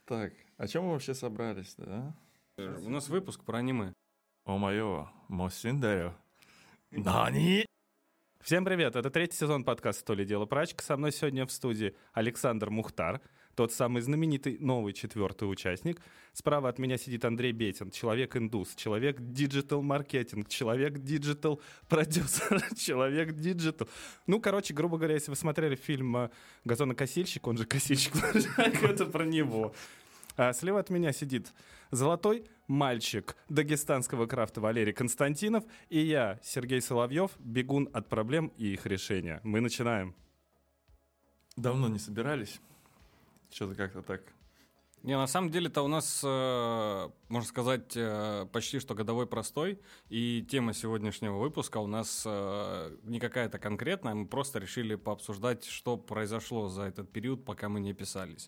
Так, о чем мы вообще собрались-то, да? У нас выпуск про аниме. О-моё, Мосиндеро. Нани? Всем привет, это третий сезон подкаста «То ли дело прачка». Со мной сегодня в студии Александр Мухтар, тот самый знаменитый новый четвертый участник. Справа от меня сидит Андрей Бетин, человек-индус, человек диджитал-маркетинг, человек диджитал-продюсер, человек диджитал. Ну, короче, грубо говоря, если вы смотрели фильм «Газонокосильщик», он же «Косильщик», это про него. А слева от меня сидит золотой мальчик дагестанского крафта Валерий Константинов и я, Сергей Соловьев, бегун от проблем и их решения. Мы начинаем. Давно не собирались. Что-то как-то так. Не, на самом деле-то у нас, можно сказать, почти что годовой простой. И тема сегодняшнего выпуска у нас не какая-то конкретная. Мы просто решили пообсуждать, что произошло за этот период, пока мы не писались.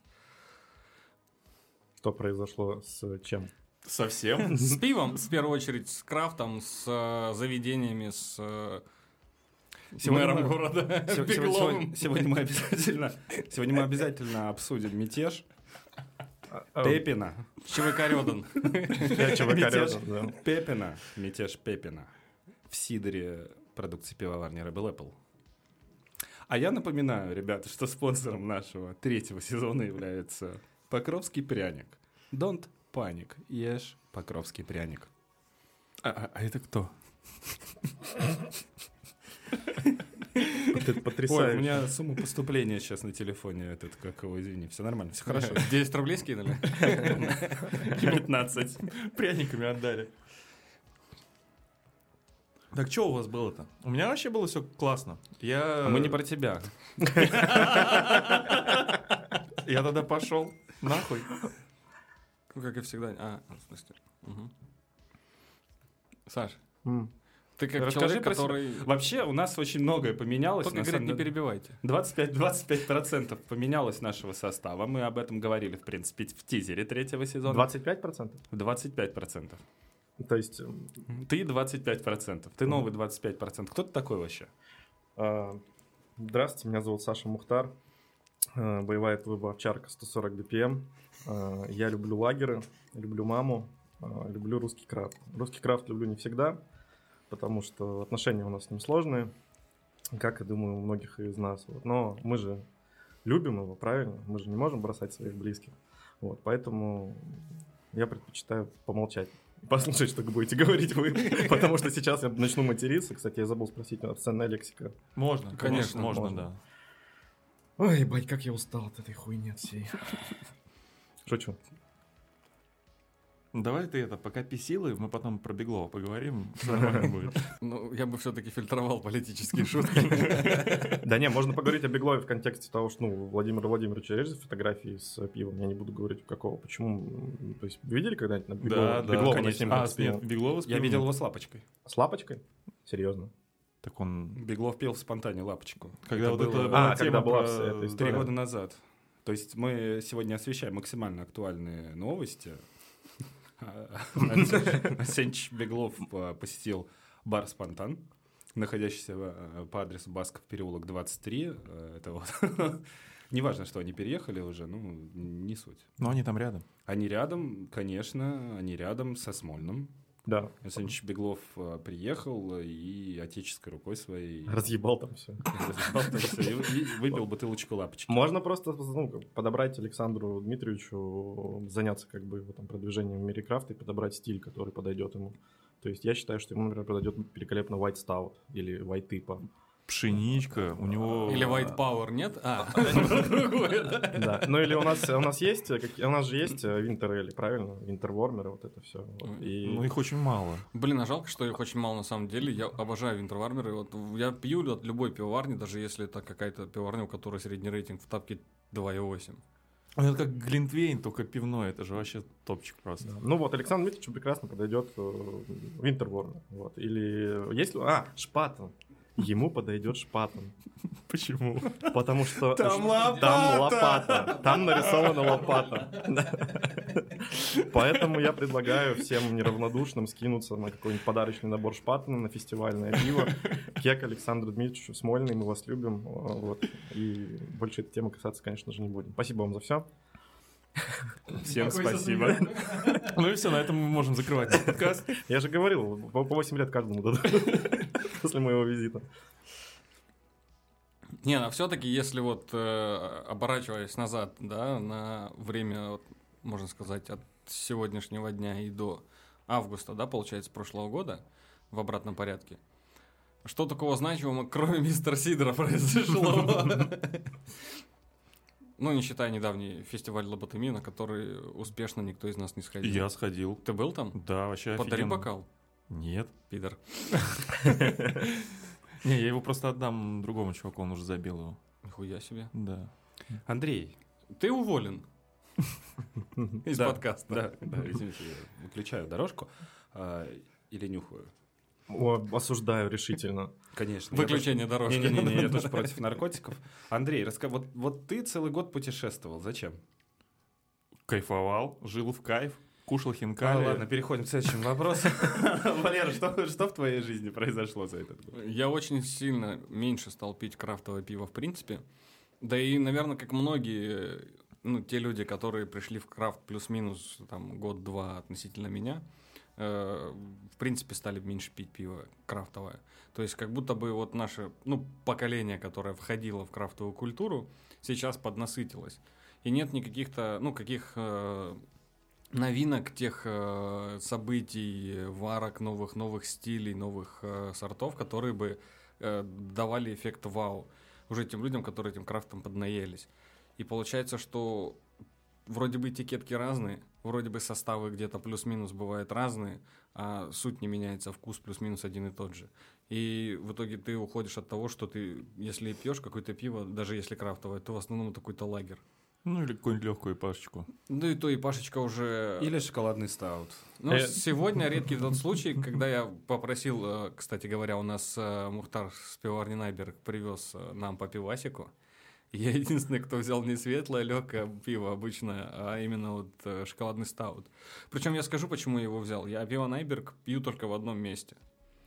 Что произошло с чем? Совсем? С пивом, в первую очередь, с крафтом, с заведениями, с мэром города Бегловым. Сегодня мы обязательно обсудим мятеж Пепина. ЧВК Рёдан. Пепина. Мятеж Пепина в сидоре продукции пивоварни Rebel Apple. А я напоминаю, ребята, что спонсором нашего третьего сезона является Покровский пряник. Don't panic. Ешь Покровский пряник. А это кто? Это потрясающе. Ой, у меня сумма поступления сейчас на телефоне. Как его, извини. Все нормально, все хорошо. 10 рублей скинули? 15. Пряниками отдали. Так что у вас было-то? У меня вообще было все классно. А мы не про тебя. Я тогда пошел нахуй. Ну, как и всегда. В смысле. Угу. Саш, ты как Расскажи человек, про который... себя. Вообще у нас очень многое поменялось. Только, говорит, не перебивайте. 25% поменялось нашего состава. Мы об этом говорили, в принципе, в тизере третьего сезона. 25%? 25%. То есть... Ты 25%. Ты новый 25%. Кто ты такой вообще? Здравствуйте, меня зовут Саша Мухтар. Боевая ТВБ овчарка 140 BPM. Я люблю лагеры, люблю маму, люблю русский крафт. Русский крафт люблю не всегда, потому что отношения у нас с ним сложные, как, я думаю, у многих из нас. Но мы же любим его, правильно? Мы же не можем бросать своих близких. Поэтому я предпочитаю помолчать. Послушать, что вы будете говорить вы, потому что сейчас я начну материться. Кстати, я забыл спросить, обсценная лексика. Можно, конечно, можно, да. Ой, ебать, как я устал от этой хуйни от всей. Шучу. Давай ты покопи силы, мы потом про Беглова поговорим, нормально будет. Ну, я бы все-таки фильтровал политические шутки. Да не, можно поговорить о Беглове в контексте того, что, Владимир Владимирович режет фотографии с пивом, я не буду говорить какого, почему, то есть видели когда-нибудь на Беглова? Да, конечно. Нет, Беглова с Я пивом видел нет. его с лапочкой. С лапочкой? Серьезно? Так он... Беглов пил в спонтане лапочку. Когда вот это было была когда тема была про... вся эта 3 история. года назад. То есть мы сегодня освещаем максимально актуальные новости. Сенч Беглов посетил бар «Спонтан», находящийся по адресу Басков переулок 23. Это вот. Неважно, что они переехали уже, не суть. Но они там рядом. Они рядом, конечно, они рядом со Смольным. Да. Сенч Беглов приехал и отеческой рукой своей... Разъебал там все. И выпил бутылочку лапочки. Можно просто подобрать Александру Дмитриевичу, заняться его там продвижением в мире крафта и подобрать стиль, который подойдет ему. То есть я считаю, что ему, например, подойдет великолепно White Stout или White Типа. Пшеничка, у него... Или White Power, нет? Другое, да? Да. Ну или у нас есть, у нас же есть Winter Ale, правильно? Winter Warmer, вот это все. Ну их очень мало. Блин, а жалко, что их очень мало на самом деле. Я обожаю винтервармеры. Я пью от любой пивоварни, даже если это какая-то пивоварня, у которой средний рейтинг в тапке 2,8. Это как Глинтвейн, только пивной. Это же вообще топчик просто. Да. Ну Александру Дмитриевичу прекрасно подойдет Winter Warmer. Или есть... Шпатон. Ему подойдет Шпатон. Почему? Потому что Там лопата. Там нарисована лопата. Поэтому я предлагаю всем неравнодушным скинуться на какой-нибудь подарочный набор Шпатона на фестивальное пиво. Кек Александру Дмитриевичу Смольный, мы вас любим. И больше этой темы касаться, конечно же, не будем. Спасибо вам за все. Всем спасибо. Ну и все, на этом мы можем закрывать наш подкаст. Я же говорил, по 8 лет каждому дадут после моего визита. Не, а все-таки, если вот оборачиваясь назад, да, на время, вот, можно сказать, от сегодняшнего дня и до августа, да, получается, прошлого года, в обратном порядке, что такого значимого, кроме мистера Сидора, произошло? Ну, не считая недавний фестиваль лоботомии, на который успешно никто из нас не сходил. Я сходил. Ты был там? Да, вообще Подари офигенно. бокал, Нет. пидор. Не, я его просто отдам другому чуваку, он уже забил его. Нихуя себе. Да. Андрей. Ты уволен из Да, подкаста. Да, извините, я выключаю дорожку или нюхаю. Осуждаю решительно. Конечно. Выключение дорожки. Не-не-не, я тоже против наркотиков. Андрей, вот ты целый год путешествовал, зачем? Кайфовал, жил в кайф, кушал хинкали. Ладно, переходим к следующему вопросу. Валера, что в твоей жизни произошло за этот год? Я очень сильно меньше стал пить крафтовое пиво в принципе. Да и, наверное, как многие, ну, те люди, которые пришли в крафт плюс-минус там год-два относительно меня, в принципе, стали меньше пить пиво крафтовое. То есть как будто бы вот наше, ну, поколение, которое входило в крафтовую культуру, сейчас поднасытилось. И нет никаких-то, ну, каких новинок, тех событий, варок, новых стилей, новых сортов, которые бы давали эффект вау уже тем людям, которые этим крафтом поднаелись. И получается, что вроде бы этикетки разные, вроде бы составы где-то плюс-минус бывают разные, а суть не меняется, вкус плюс-минус один и тот же. И в итоге ты уходишь от того, что ты, если пьешь какое-то пиво, даже если крафтовое, то в основном это какой-то лагерь. Ну или какую-нибудь легкую пашечку. Да и то, и Пашечка уже... Или шоколадный стаут. Ну, сегодня редкий тот случай, когда я попросил, кстати говоря, у нас Мухтар с пивоварни Найберг привез нам по пивасику. Я единственный, кто взял не светлое, легкое пиво обычное, а именно вот шоколадный стаут. Причем я скажу, почему я его взял. Я пиво Найберг пью только в одном месте.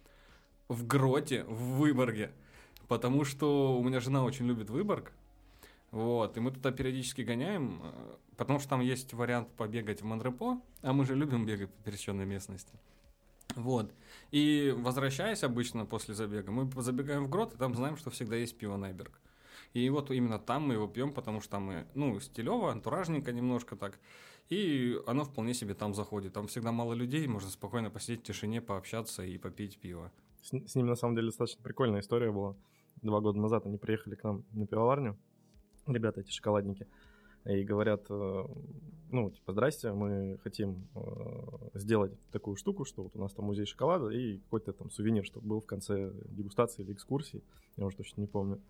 В Гроте, в Выборге. Потому что у меня жена очень любит Выборг. Вот, и мы туда периодически гоняем, потому что там есть вариант побегать в Монрепо, а мы же любим бегать по пересеченной местности. Вот. И возвращаясь обычно после забега, мы забегаем в Грот, и там знаем, что всегда есть пиво Найберг. И вот именно там мы его пьем, потому что там, ну, стилево, антуражненько немножко так. И оно вполне себе там заходит. Там всегда мало людей, можно спокойно посидеть в тишине, пообщаться и попить пиво. С ними, на самом деле, достаточно прикольная история была. 2 года назад они приехали к нам на пивоварню, ребята эти шоколадники, и говорят, ну, типа, здрасте, мы хотим сделать такую штуку, что вот у нас там музей шоколада и какой-то там сувенир, чтобы был в конце дегустации или экскурсии, я уже точно не помню.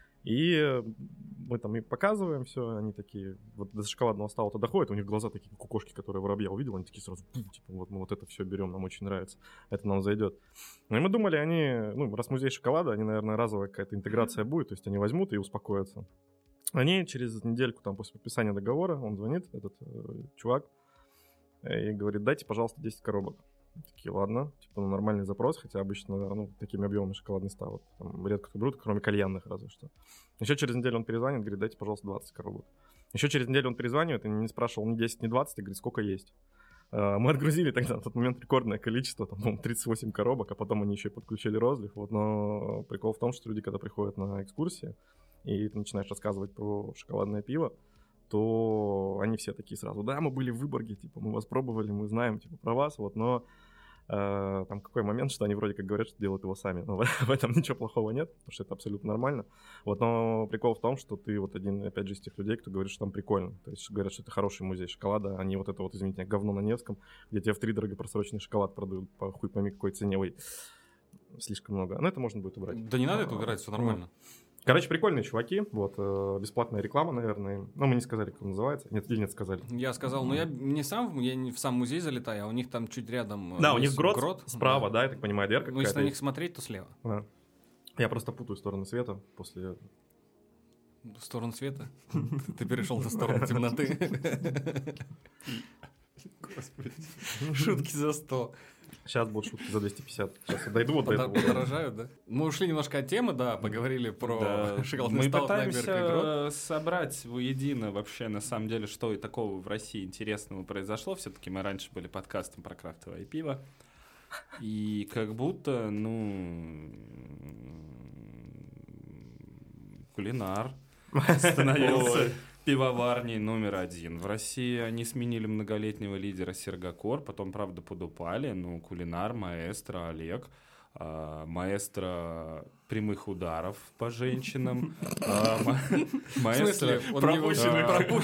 И мы там и показываем все, они такие, вот до шоколадного стаута доходят, у них глаза такие, как у кошки, которые воробья увидел, они такие сразу, типа, вот мы вот это все берем, нам очень нравится, это нам зайдет. Ну и мы думали, они, ну, раз музей шоколада, они, наверное, разовая какая-то интеграция будет, то есть они возьмут и успокоятся. Они через недельку там после подписания договора, он звонит, этот чувак, и говорит, дайте, пожалуйста, 10 коробок. Такие, ладно, типа, ну, нормальный запрос, хотя обычно, ну, такими объемами шоколадный стаут, там, редко кто берут, кроме кальянных разве что. Еще через неделю он перезвонит, говорит, дайте, пожалуйста, 20 коробок. Еще через неделю он перезванивает и не спрашивал ни 10, ни 20, и говорит, сколько есть. Мы отгрузили тогда на тот момент рекордное количество, там, 38 коробок, а потом они еще и подключили розлив, вот, но прикол в том, что люди, когда приходят на экскурсии, и ты начинаешь рассказывать про шоколадное пиво, то они все такие сразу, да, мы были в Выборге, типа, мы вас пробовали, мы знаем, типа, про вас, вот, но там какой момент, что они вроде как говорят, что делают его сами, но в этом ничего плохого нет, потому что это абсолютно нормально, вот, но прикол в том, что ты вот один, опять же, из тех людей, кто говорит, что там прикольно, то есть говорят, что это хороший музей шоколада, а не вот это вот, извините, говно на Невском, где тебе втридорога просроченный шоколад продают по хуй пойми какой цене, ой, слишком много, но это можно будет убрать. Да не надо это убирать, все нормально. Короче, прикольные чуваки, вот, бесплатная реклама, наверное, ну, мы не сказали, как он называется, нет, или нет, сказали. Я сказал, но я не в сам музей залетаю, а у них там чуть рядом... Да, у них грот справа, да, я так понимаю, дверка какая-то. Ну, если на них смотреть, то слева. Да. Я просто путаю стороны света после... В сторону света? Ты перешел на сторону темноты. Господи. Шутки за 100. Сейчас будут шутки за 250. Сейчас я дойду вот до этого. Подорожают, да? Мы ушли немножко от темы, да, поговорили про шоколадный Мы стаут на Беркли пытаемся собрать воедино вообще, на самом деле, что и такого в России интересного произошло. Все-таки мы раньше были подкастом про крафтовое пиво. И как будто, Кулинар становился пивоварней номер 1. В России они сменили многолетнего лидера Сергокор, потом, правда, подупали. Кулинар, маэстро Олег, маэстро прямых ударов по женщинам. В смысле? Пропущенный.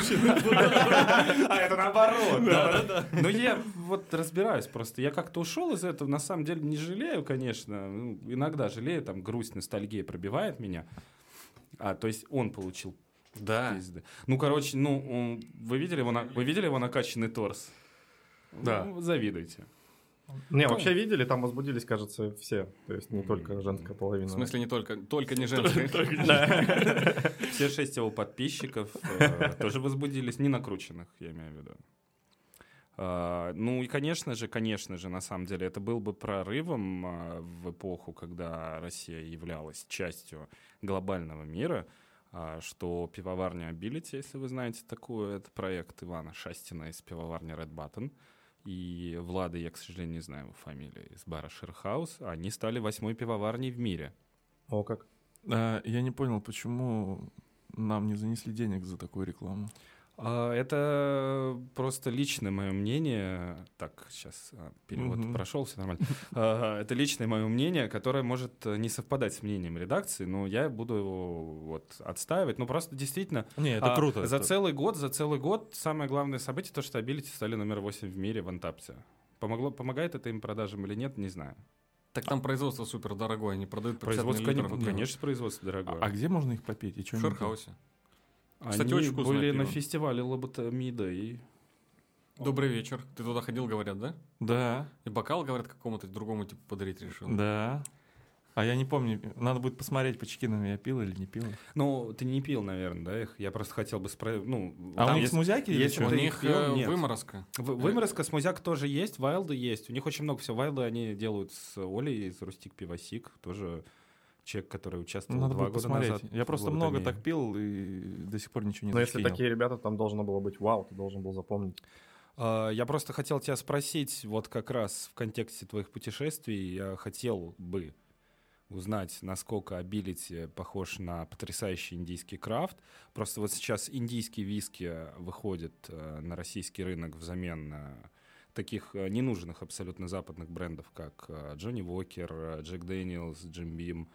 А это наоборот. Да. Но я вот разбираюсь просто. Я как-то ушел из этого. На самом деле не жалею, конечно. Иногда жалею, там грусть, ностальгия пробивает меня. То есть он получил. Да. Пизды. Вы видели его накачанный торс? Да. Завидуйте. Не, вообще видели, там возбудились, кажется, все. То есть не только женская половина. В смысле не только не женская. Все 6 его подписчиков тоже возбудились, не накрученных, я имею в виду. И, конечно же, на самом деле, это был бы прорывом в эпоху, когда Россия являлась частью глобального мира, что пивоварня Ability, если вы знаете такую, это проект Ивана Шастина из пивоварни Red Button, и Влада, я, к сожалению, не знаю его фамилии, из бара Шерхаус, они стали 8-й пивоварней в мире. О, как? Я не понял, почему нам не занесли денег за такую рекламу. Это просто личное мое мнение. Так, сейчас перевод прошел, все нормально. Это личное мое мнение, которое может не совпадать с мнением редакции, но я буду его отстаивать. Просто действительно... Не, это круто. За целый год самое главное событие, то, что Ability стали номер 8 в мире в Антапте. Помогает это им продажам или нет, не знаю. Так там производство супер дорогое, они продают по 50 миллилитров. Конечно, производство дорогое. А где можно их попить? И В Шерхаусе. Кстати, они были на фестивале лоботомида и... Добрый вечер. Ты туда ходил, говорят, да? Да. И бокал, говорят, какому-то другому типу подарить решил. Да. А я не помню, надо будет посмотреть по чекинам, я пил или не пил. Ты не пил, наверное, да, их? Я просто хотел бы спросить. У них смузяки или что? У них выморозка. Выморозка, смузяк тоже есть, вайлды есть. У них очень много всего. Вайлды они делают с Олей из Рустик Пивосик, тоже... Человек, который участвовал надо 2 года посмотреть. назад. Я просто много так пил и до сих пор ничего не Но зачекинил. если такие ребята, там должно было быть вау, ты должен был запомнить. Я просто хотел тебя спросить, вот как раз в контексте твоих путешествий, я хотел бы узнать, насколько Ability похож на потрясающий индийский крафт. Просто вот сейчас индийский виски выходит на российский рынок взамен таких ненужных абсолютно западных брендов, как Джонни Уокер, Джек Дэниелс, Джим Бим,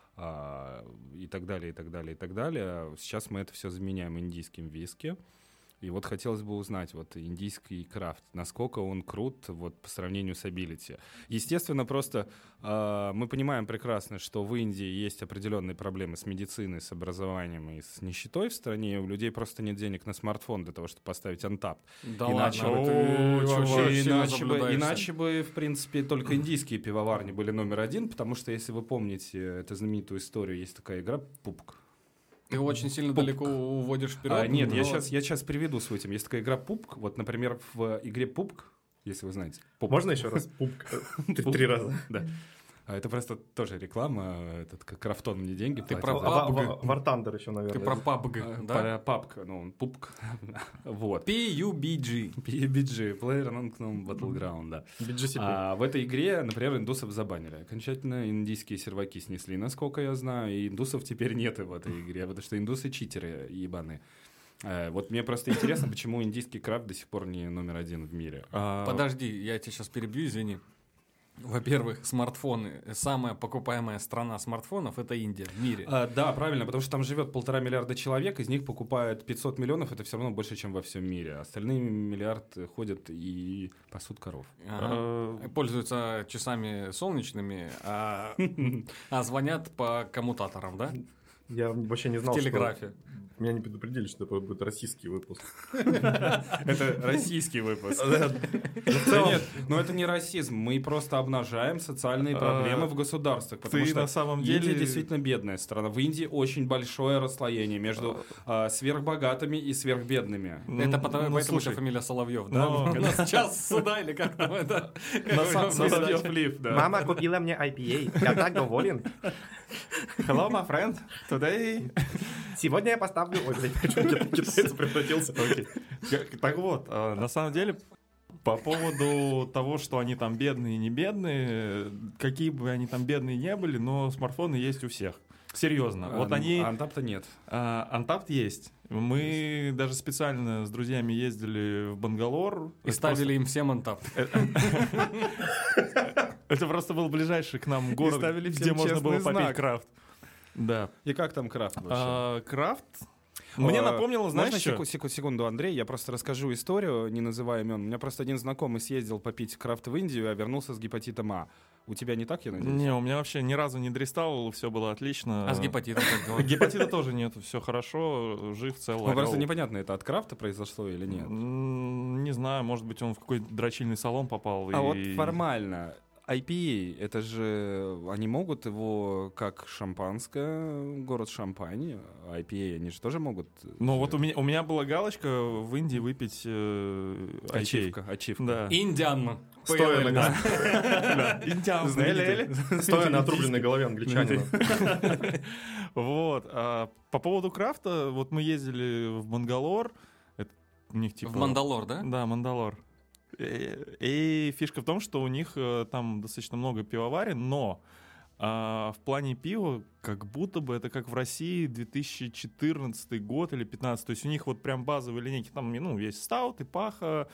и так далее, и так далее, и так далее. Сейчас мы это все заменяем индийским виски. И вот хотелось бы узнать, вот индийский крафт, насколько он крут вот по сравнению с Ability. Естественно, просто мы понимаем прекрасно, что в Индии есть определенные проблемы с медициной, с образованием и с нищетой в стране, и у людей просто нет денег на смартфон для того, чтобы поставить Untappd. Да иначе, иначе бы, в принципе, только индийские пивоварни были номер 1, потому что, если вы помните эту знаменитую историю, есть такая игра «Пупк». Ты очень сильно далеко уводишь вперед. Нет, я сейчас приведу свой тем. Есть такая игра «Пупк». Вот, например, в игре «Пупк», если вы знаете. Пупк. Можно еще раз? «Пупк». 3 раза. Да. Это просто тоже реклама, как крафтон мне деньги Ты платил. про War Thunder еще, наверное. Ты про PUBG, да? Папка, он пупк. Вот. PUBG. PUBG, Player Unknown Battleground, да. BGCP. А в этой игре, например, индусов забанили. Окончательно индийские серваки снесли, насколько я знаю, и индусов теперь нет в этой игре, потому что индусы читеры ебаные. Вот мне просто интересно, почему индийский крафт до сих пор не номер 1 в мире. Подожди, я тебя сейчас перебью, извини. Во-первых, смартфоны. Самая покупаемая страна смартфонов — это Индия в мире. Да, правильно, потому что там живет 1,5 миллиарда человек, из них покупают 500 миллионов, это все равно больше, чем во всем мире. Остальные миллиард ходят и пасут коров. Пользуются часами солнечными, а звонят по коммутаторам, да? Я вообще не знал, в телеграфе. Меня не предупредили, что это будет российский выпуск. Это российский выпуск. Нет, но это не расизм. Мы просто обнажаем социальные проблемы в государствах. Потому Ты что на самом Индия деле... действительно бедная страна. В Индии очень большое расслоение между сверхбогатыми и сверхбедными. Это поэтому у слушай, тебя фамилия Соловьев, да? но- У нас час суда или как там это? Соловьев Лив, да. Мама купила мне IPA. Я так доволен. Hello, my friend. Today... Сегодня я поставлю... Ой, блядь, почему я в китайца превратился? Так вот, на самом деле, по поводу того, что они там бедные и не бедные, какие бы они там бедные не были, но смартфоны есть у всех. Серьезно. Вот они... Антапта нет. Антапт есть. Мы даже специально с друзьями ездили в Бангалор. И ставили им всем антап. Это просто был ближайший к нам город, ставили всем где можно было честный попить знак. крафт. Да. И как там крафт вообще? Крафт мне напомнило, знаешь, Можно что? секунду, Андрей, я просто расскажу историю, не называя имен. У меня просто один знакомый съездил попить крафт в Индию, а вернулся с гепатитом А. У тебя не так, я надеюсь? Не, у меня вообще ни разу не дристал, все было отлично. А с гепатитом как дела? Гепатита тоже нет, все хорошо, жив, цел. Ну, просто орел. непонятно, это от крафта произошло или нет. Не знаю, может быть, он в какой-то дрочильный салон попал. А и- вот формально, IPA, это же, они могут его, как шампанское, город Шампань, IPA, они же тоже могут... Ну вот у меня была галочка в Индии выпить IPA. Ачивка. Да. Индиан. Стоя PLL, на- да. Индиан, Стоя на отрубленной голове англичанина. Вот. По поводу крафта, вот мы ездили в Бангалор. Это у них типа... В Мандалор, да? Да, Мандалор. И фишка в том, что у них там достаточно много пивоварен, но в плане пива как будто бы это как в России 2014 год или 2015. То есть у них вот прям базовые линейки. Там есть стаут, ипаха,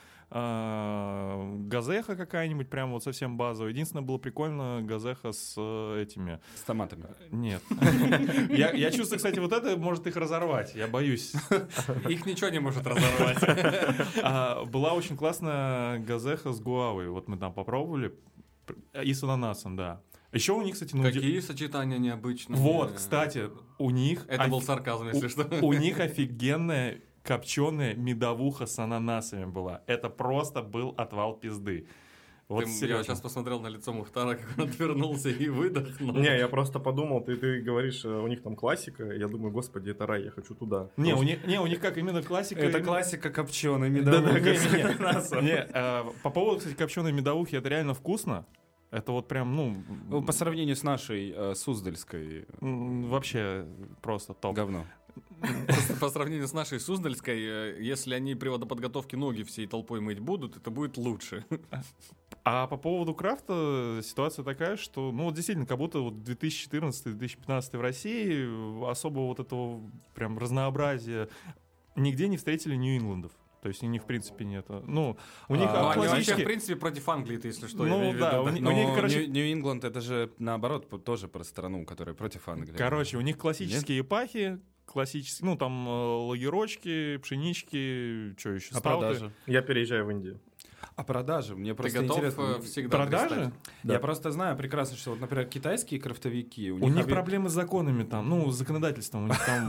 газеха какая-нибудь, прям вот совсем базовая. Единственное, было прикольно газеха с этими... С томатами. Нет. Я чувствую, кстати, вот это может их разорвать. Я боюсь. Их ничего не может разорвать. Была очень классная газеха с гуавой. Вот мы там попробовали. И с ананасом, да. Еще у них, кстати, Какие сочетания необычные. Вот, кстати, у них... Это был сарказм, если что. У них офигенная копченая медовуха с ананасами была. Это просто был отвал пизды. Вот Я серьезно. сейчас посмотрел на лицо Мухтара, как он отвернулся и выдохнул. Не, я просто подумал, ты говоришь, у них там классика, я думаю, господи, это рай, я хочу туда. Не, у них как именно классика... Это именно- классика копченой Да-да, медовухи. по поводу, кстати, копченой медовухи, это реально вкусно. Это вот прям, По сравнению с нашей Суздальской вообще просто топ. говно. По сравнению с нашей Суздальской, если они при водоподготовке ноги всей толпой мыть будут, это будет лучше. А по поводу крафта ситуация такая, что, вот действительно, как будто вот 2014-2015 в России особого вот этого прям разнообразия нигде не встретили Нью-Ингландов. То есть у них, в принципе, нет. У них Ну, они вообще, классически... в принципе, против Англии-то, если что. Ну, я имею в да, виду, у них- Но короче- Нью-Ингланд это же наоборот тоже про страну, которая против Англии. Короче, у них классические эпахи, классические, там лагерочки, пшенички, что еще, А стауты. продажи? Я переезжаю в Индию. А продажи? Мне Ты просто готов интересно. всегда Продажи? пристать? Я просто знаю прекрасно, что вот, например, китайские крафтовики, У них проблемы с законами там, с законодательством. У них там...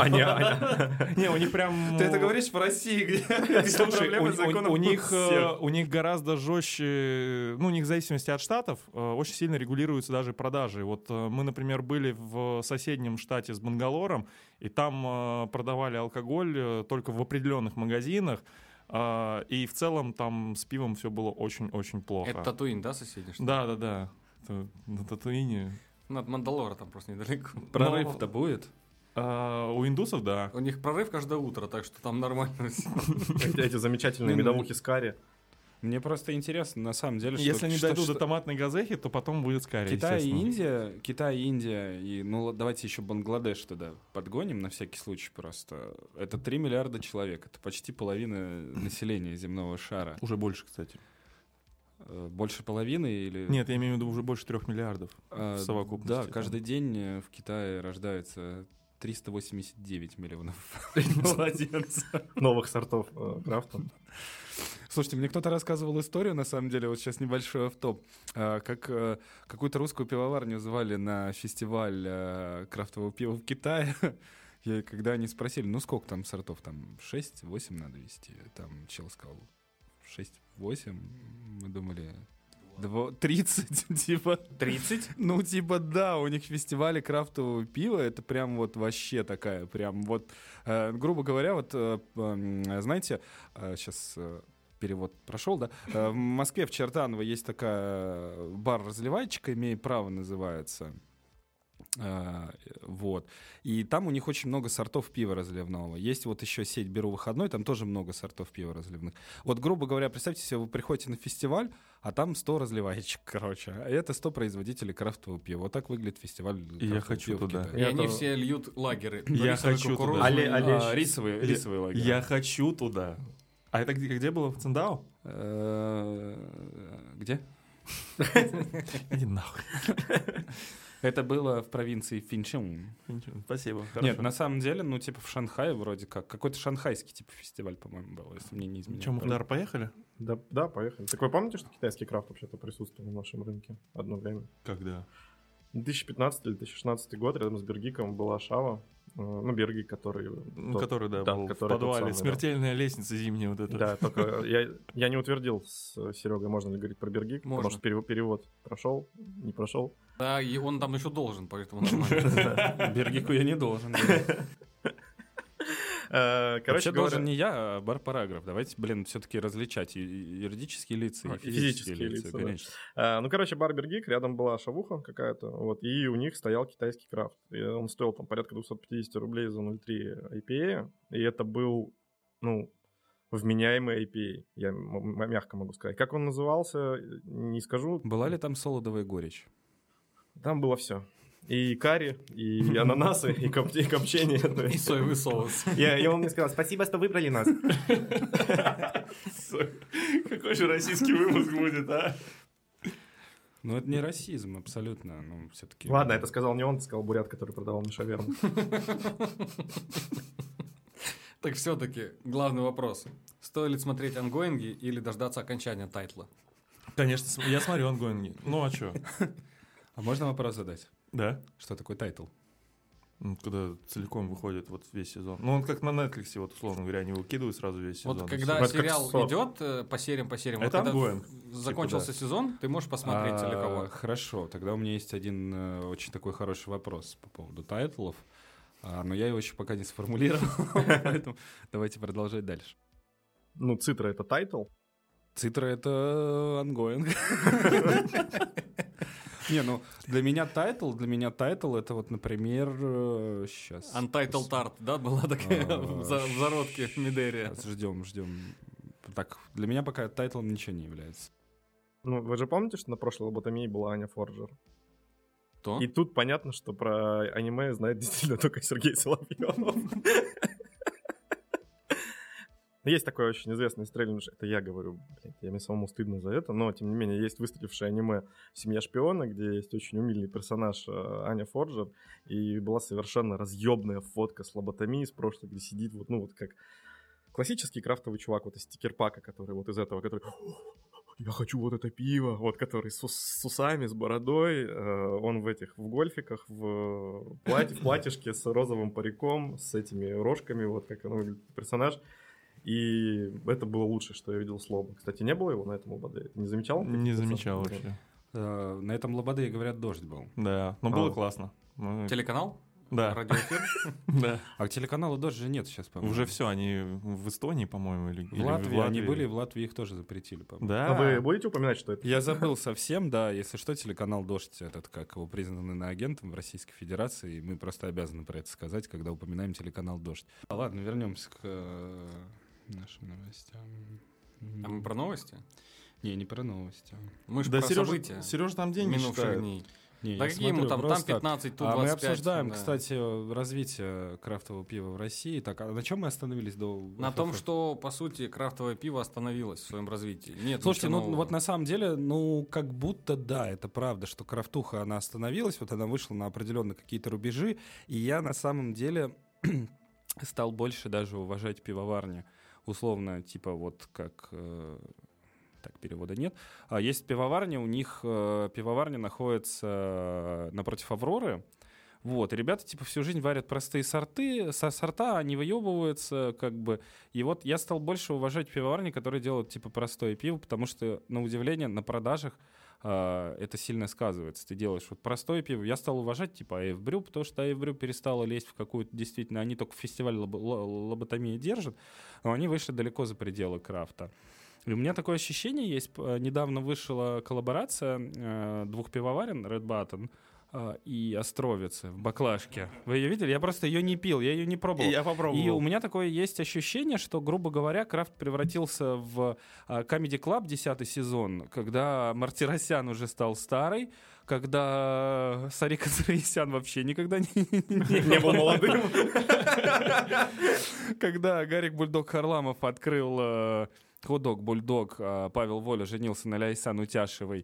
Не, у них прям... Ты это говоришь в России, где Слушай, проблемы с законом у них всех. у них гораздо жестче, у них в зависимости от штатов очень сильно регулируются даже продажи. Вот мы, например, были в соседнем штате с Бангалором, и там продавали алкоголь только в определенных магазинах, и в целом там с пивом все было очень-очень плохо. Это Татуин, да, соседний? что ли? Да. Это на Татуине. Ну, от Мандалора там просто недалеко. Прорыв-то будет? У индусов, да. У них прорыв каждое утро, так что там нормально все. Эти замечательные медовухи с карри. Мне просто интересно, на самом деле, Если они дойдут до томатной газехи, то потом будет скорее. Китай и Индия, и, давайте еще Бангладеш туда подгоним на всякий случай просто. Это 3 миллиарда человек, это почти половина населения земного шара. Уже больше, кстати. Больше половины или... Нет, я имею в виду уже больше 3 миллиардов в совокупности. Да, там. каждый день в Китае рождается 389 миллионов младенцев. Новых сортов крафта. Слушайте, мне кто-то рассказывал историю, на самом деле, вот сейчас небольшой автоп, как какую-то русскую пивоварню звали на фестиваль крафтового пива в Китае. Когда они спросили, ну сколько там сортов, там 6-8 надо вести, там чел сказал 6-8, мы думали 30, типа. 30? Ну, типа, да, у них фестивали крафтового пива, это прям вот вообще такая, прям вот, грубо говоря, вот, знаете, сейчас перевод прошел, да, в Москве в Чертаново есть такая бар-разливайчика, «Имей право» называется. Вот. И там у них очень много сортов пива разливного. Есть вот еще сеть «Беру выходной», там тоже много сортов пива разливных. Вот, грубо говоря, представьте себе, вы приходите на фестиваль, а там 100 разливаечек, короче. А это 100 производителей крафтового пива. Вот так выглядит фестиваль крафтового Я хочу пива в туда. Китае. И они все льют лагеры. Я Рисовый, хочу туда. кукурузный. Рисовые лагеря. Я хочу туда. А это где было? В Циндао? Где? Иди нахуй. Это было в провинции Финчэн. Спасибо. Нет, на самом деле, ну, типа в Шанхае вроде как. Какой-то шанхайский типа фестиваль, по-моему, был, если мне не изменяет. Че, Мухтар, поехали? Да, поехали. Так вы помните, что китайский крафт вообще-то присутствовал на нашем рынке одно время? Когда? 2015 или 2016 год рядом с Бергиком была Шава. Ну, Бергик, который... Который, да, был в который тот подвале. самый, да. Смертельная лестница зимняя вот эта. Да, только я не утвердил с Серегой, можно ли говорить про Бергик, потому Можно. что перевод прошел, не прошел. Да, и он там еще должен, поэтому нормально. Бергику я не должен. Короче Вообще говоря, должен не я, а бар-параграф. Давайте, блин, все-таки различать и юридические лица, и физические лица, да. конечно. Ну, короче, бар Бергик, рядом была шавуха какая-то, вот, и у них стоял китайский крафт. И он стоил там порядка 250 рублей за 0,3 IPA, и это был, ну, вменяемый IPA, я мягко могу сказать. Как он назывался, не скажу. Была ли там солодовая горечь? Там было все. И карри, и ананасы, и копчение. И соевый соус. И он мне сказал: спасибо, что выбрали нас. Какой же российский выпуск будет, а? Ну, это не расизм, абсолютно. Ну, все-таки... Ладно, это сказал не он, это сказал бурят, который продавал мне шаверму. Так все-таки главный вопрос. Стоит ли смотреть ангоинги или дождаться окончания тайтла? Конечно, я смотрю ангоинги. Ну, а что? А можно вопрос задать? Да. Что такое тайтл? Когда целиком выходит вот весь сезон. Ну, он как на Netflix, вот, условно говоря, они выкидывают сразу весь сезон. Вот и когда всё. Это как сериал СОТ. идет по сериям, Это вот когда ангоинг. закончился Типа, сезон, ты можешь посмотреть целиково. Хорошо, тогда у меня есть один очень такой хороший вопрос по поводу тайтлов, но я его еще пока не сформулировал, поэтому давайте продолжать дальше. Ну, Цитра — это тайтл. Цитра — это ангоинг. Не, ну, для меня тайтл это вот, например, сейчас. Untitled Art, да, была такая в зародке Мидерия. Ждем. Так, для меня пока тайтлом ничего не является. Ну, вы же помните, что на прошлой лоботомии была Аня Форджер? То? И тут понятно, что про аниме знает действительно только Сергей Соловьев. Есть такое очень известное стрельнувшее, это я говорю, блядь, мне самому стыдно за это, но, тем не менее, есть выстрелившее аниме «Семья шпиона», где есть очень умильный персонаж Аня Форджер, и была совершенно разъебная фотка с лоботомией с прошлой, где сидит вот, ну, вот как классический крафтовый чувак, вот из стикер-пака, который вот из этого, который... Я хочу вот это пиво, вот который с усами, с бородой, он в гольфиках, в платьишке с розовым париком, с этими рожками, вот как он выглядит, персонаж. И это было лучшее, что я видел с Лобо. Кстати, не было его на этом Лободе? Ты не замечал? Не замечал вообще. На этом Лободе, говорят, дождь был. Да, но было классно. Телеканал? Да. Радиоэфир? Да. А телеканала «Дождь» же нет сейчас, по-моему. Уже все, они в Эстонии, по-моему, или В Латвии они были, в Латвии их тоже запретили, по-моему. Да. А вы будете упоминать, что это? Я забыл совсем, да, если что, телеканал «Дождь», этот, как его признан иноагентом в Российской Федерации, и мы просто обязаны про это сказать, когда упоминаем телеканал «Дождь». Ладно, вернемся к нашим новостям. А мы про новости? Не про новости. Мы же Да, про события Сережа там деньги минувших считает. дней. Не, Да я какие ему смотрю, там просто 15, тут мы 25. обсуждаем, да. кстати, развитие крафтового пива в России. Так, а на чем мы остановились до... На том, что, по сути, крафтовое пиво остановилось в своем развитии. Нет Слушайте, ничего ну нового. вот на самом деле, ну как будто да, это правда, что крафтуха, она остановилась, вот она вышла на определенные какие-то рубежи, и я на самом деле стал больше даже уважать пивоварни. Условно, типа вот как... Так, перевода нет. Есть пивоварня, у них пивоварня находится напротив Авроры. Вот, и ребята, типа, всю жизнь варят простые сорта, они выебываются, как бы. И вот я стал больше уважать пивоварни, которые делают, типа, простое пиво, потому что, на удивление, на продажах это сильно сказывается. Ты делаешь вот простое пиво. Я стал уважать, типа, AF Brew, потому что AF Brew перестала лезть в какую-то, действительно, они только фестиваль лоботомии держат, но они вышли далеко за пределы крафта. И у меня такое ощущение есть. Недавно вышла коллаборация двух пивоварен, Red Button и Островицы в баклажке. Вы ее видели? Я просто ее не пил, я ее не пробовал. Я попробовал. И у меня такое есть ощущение, что, грубо говоря, крафт превратился в Comedy Club 10-й сезон, когда Мартиросян уже стал старый, когда Сарик Азариясян вообще никогда не был молодым. Когда Гарик Бульдог Харламов открыл Худок, Бульдог, Павел Воля женился на Ляйсан Утяшевой,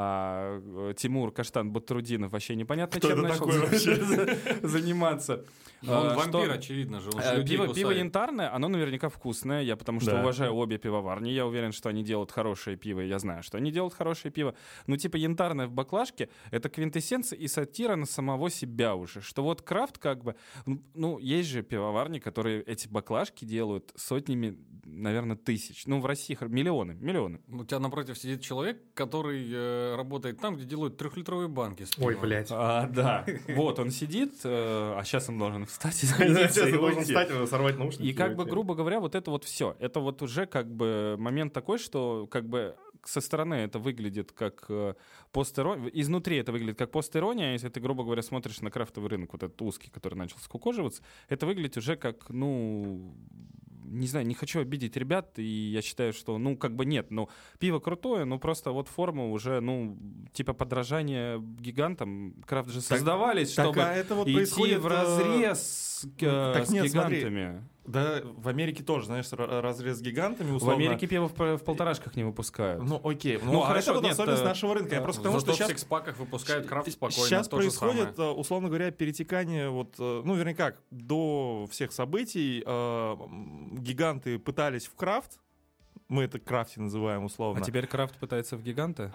Тимур Каштан Батрудинов вообще непонятно, кто чем это начал такой вообще? заниматься. Он вампир, очевидно же. Он же людей Пиво кусает. янтарное, оно наверняка вкусное, я потому что Да. уважаю обе пивоварни, я уверен, что они делают хорошее пиво, я знаю, что они делают хорошее пиво. Ну, типа янтарное в баклажке — это квинтэссенция и сатира на самого себя уже, что вот крафт как бы... Ну, есть же пивоварни, которые эти баклажки делают сотнями, наверное, тысяч. Ну, в России миллионы. У тебя напротив сидит человек, который работает там, где делают 3-литровые банки с пивом. Ой, блядь. Да. Вот он сидит, а сейчас он должен встать и Сейчас и ты должен уйти. встать, сорвать наушники. И как бы, уйти. грубо говоря, вот это вот все. Это вот уже как бы момент такой, что как бы со стороны это выглядит как постирония, изнутри это выглядит как постирония, а если ты, грубо говоря, смотришь на крафтовый рынок, вот этот узкий, который начал скукоживаться, это выглядит уже как, ну... Не знаю, не хочу обидеть ребят, и я считаю, что, ну, как бы нет, ну, пиво крутое, но просто вот форма уже, ну, типа подражание гигантам. Крафт же создавались, чтобы это вот идти происходит вразрез так с нет, смотри. гигантами. Да, в Америке тоже, знаешь, разрез с гигантами, В условно. Америке пиво в полторашках не выпускают. Ну, окей. Ну, Ну, хорошо, это вот нет, особенность нашего рынка. Я просто к тому, что Зато в сейчас... сикспаках выпускают крафт спокойно. Сейчас то же самое. происходит, условно говоря, перетекание, вот, ну, вернее как, до всех событий гиганты пытались в крафт, мы это крафти называем условно. А теперь крафт пытается в гиганты?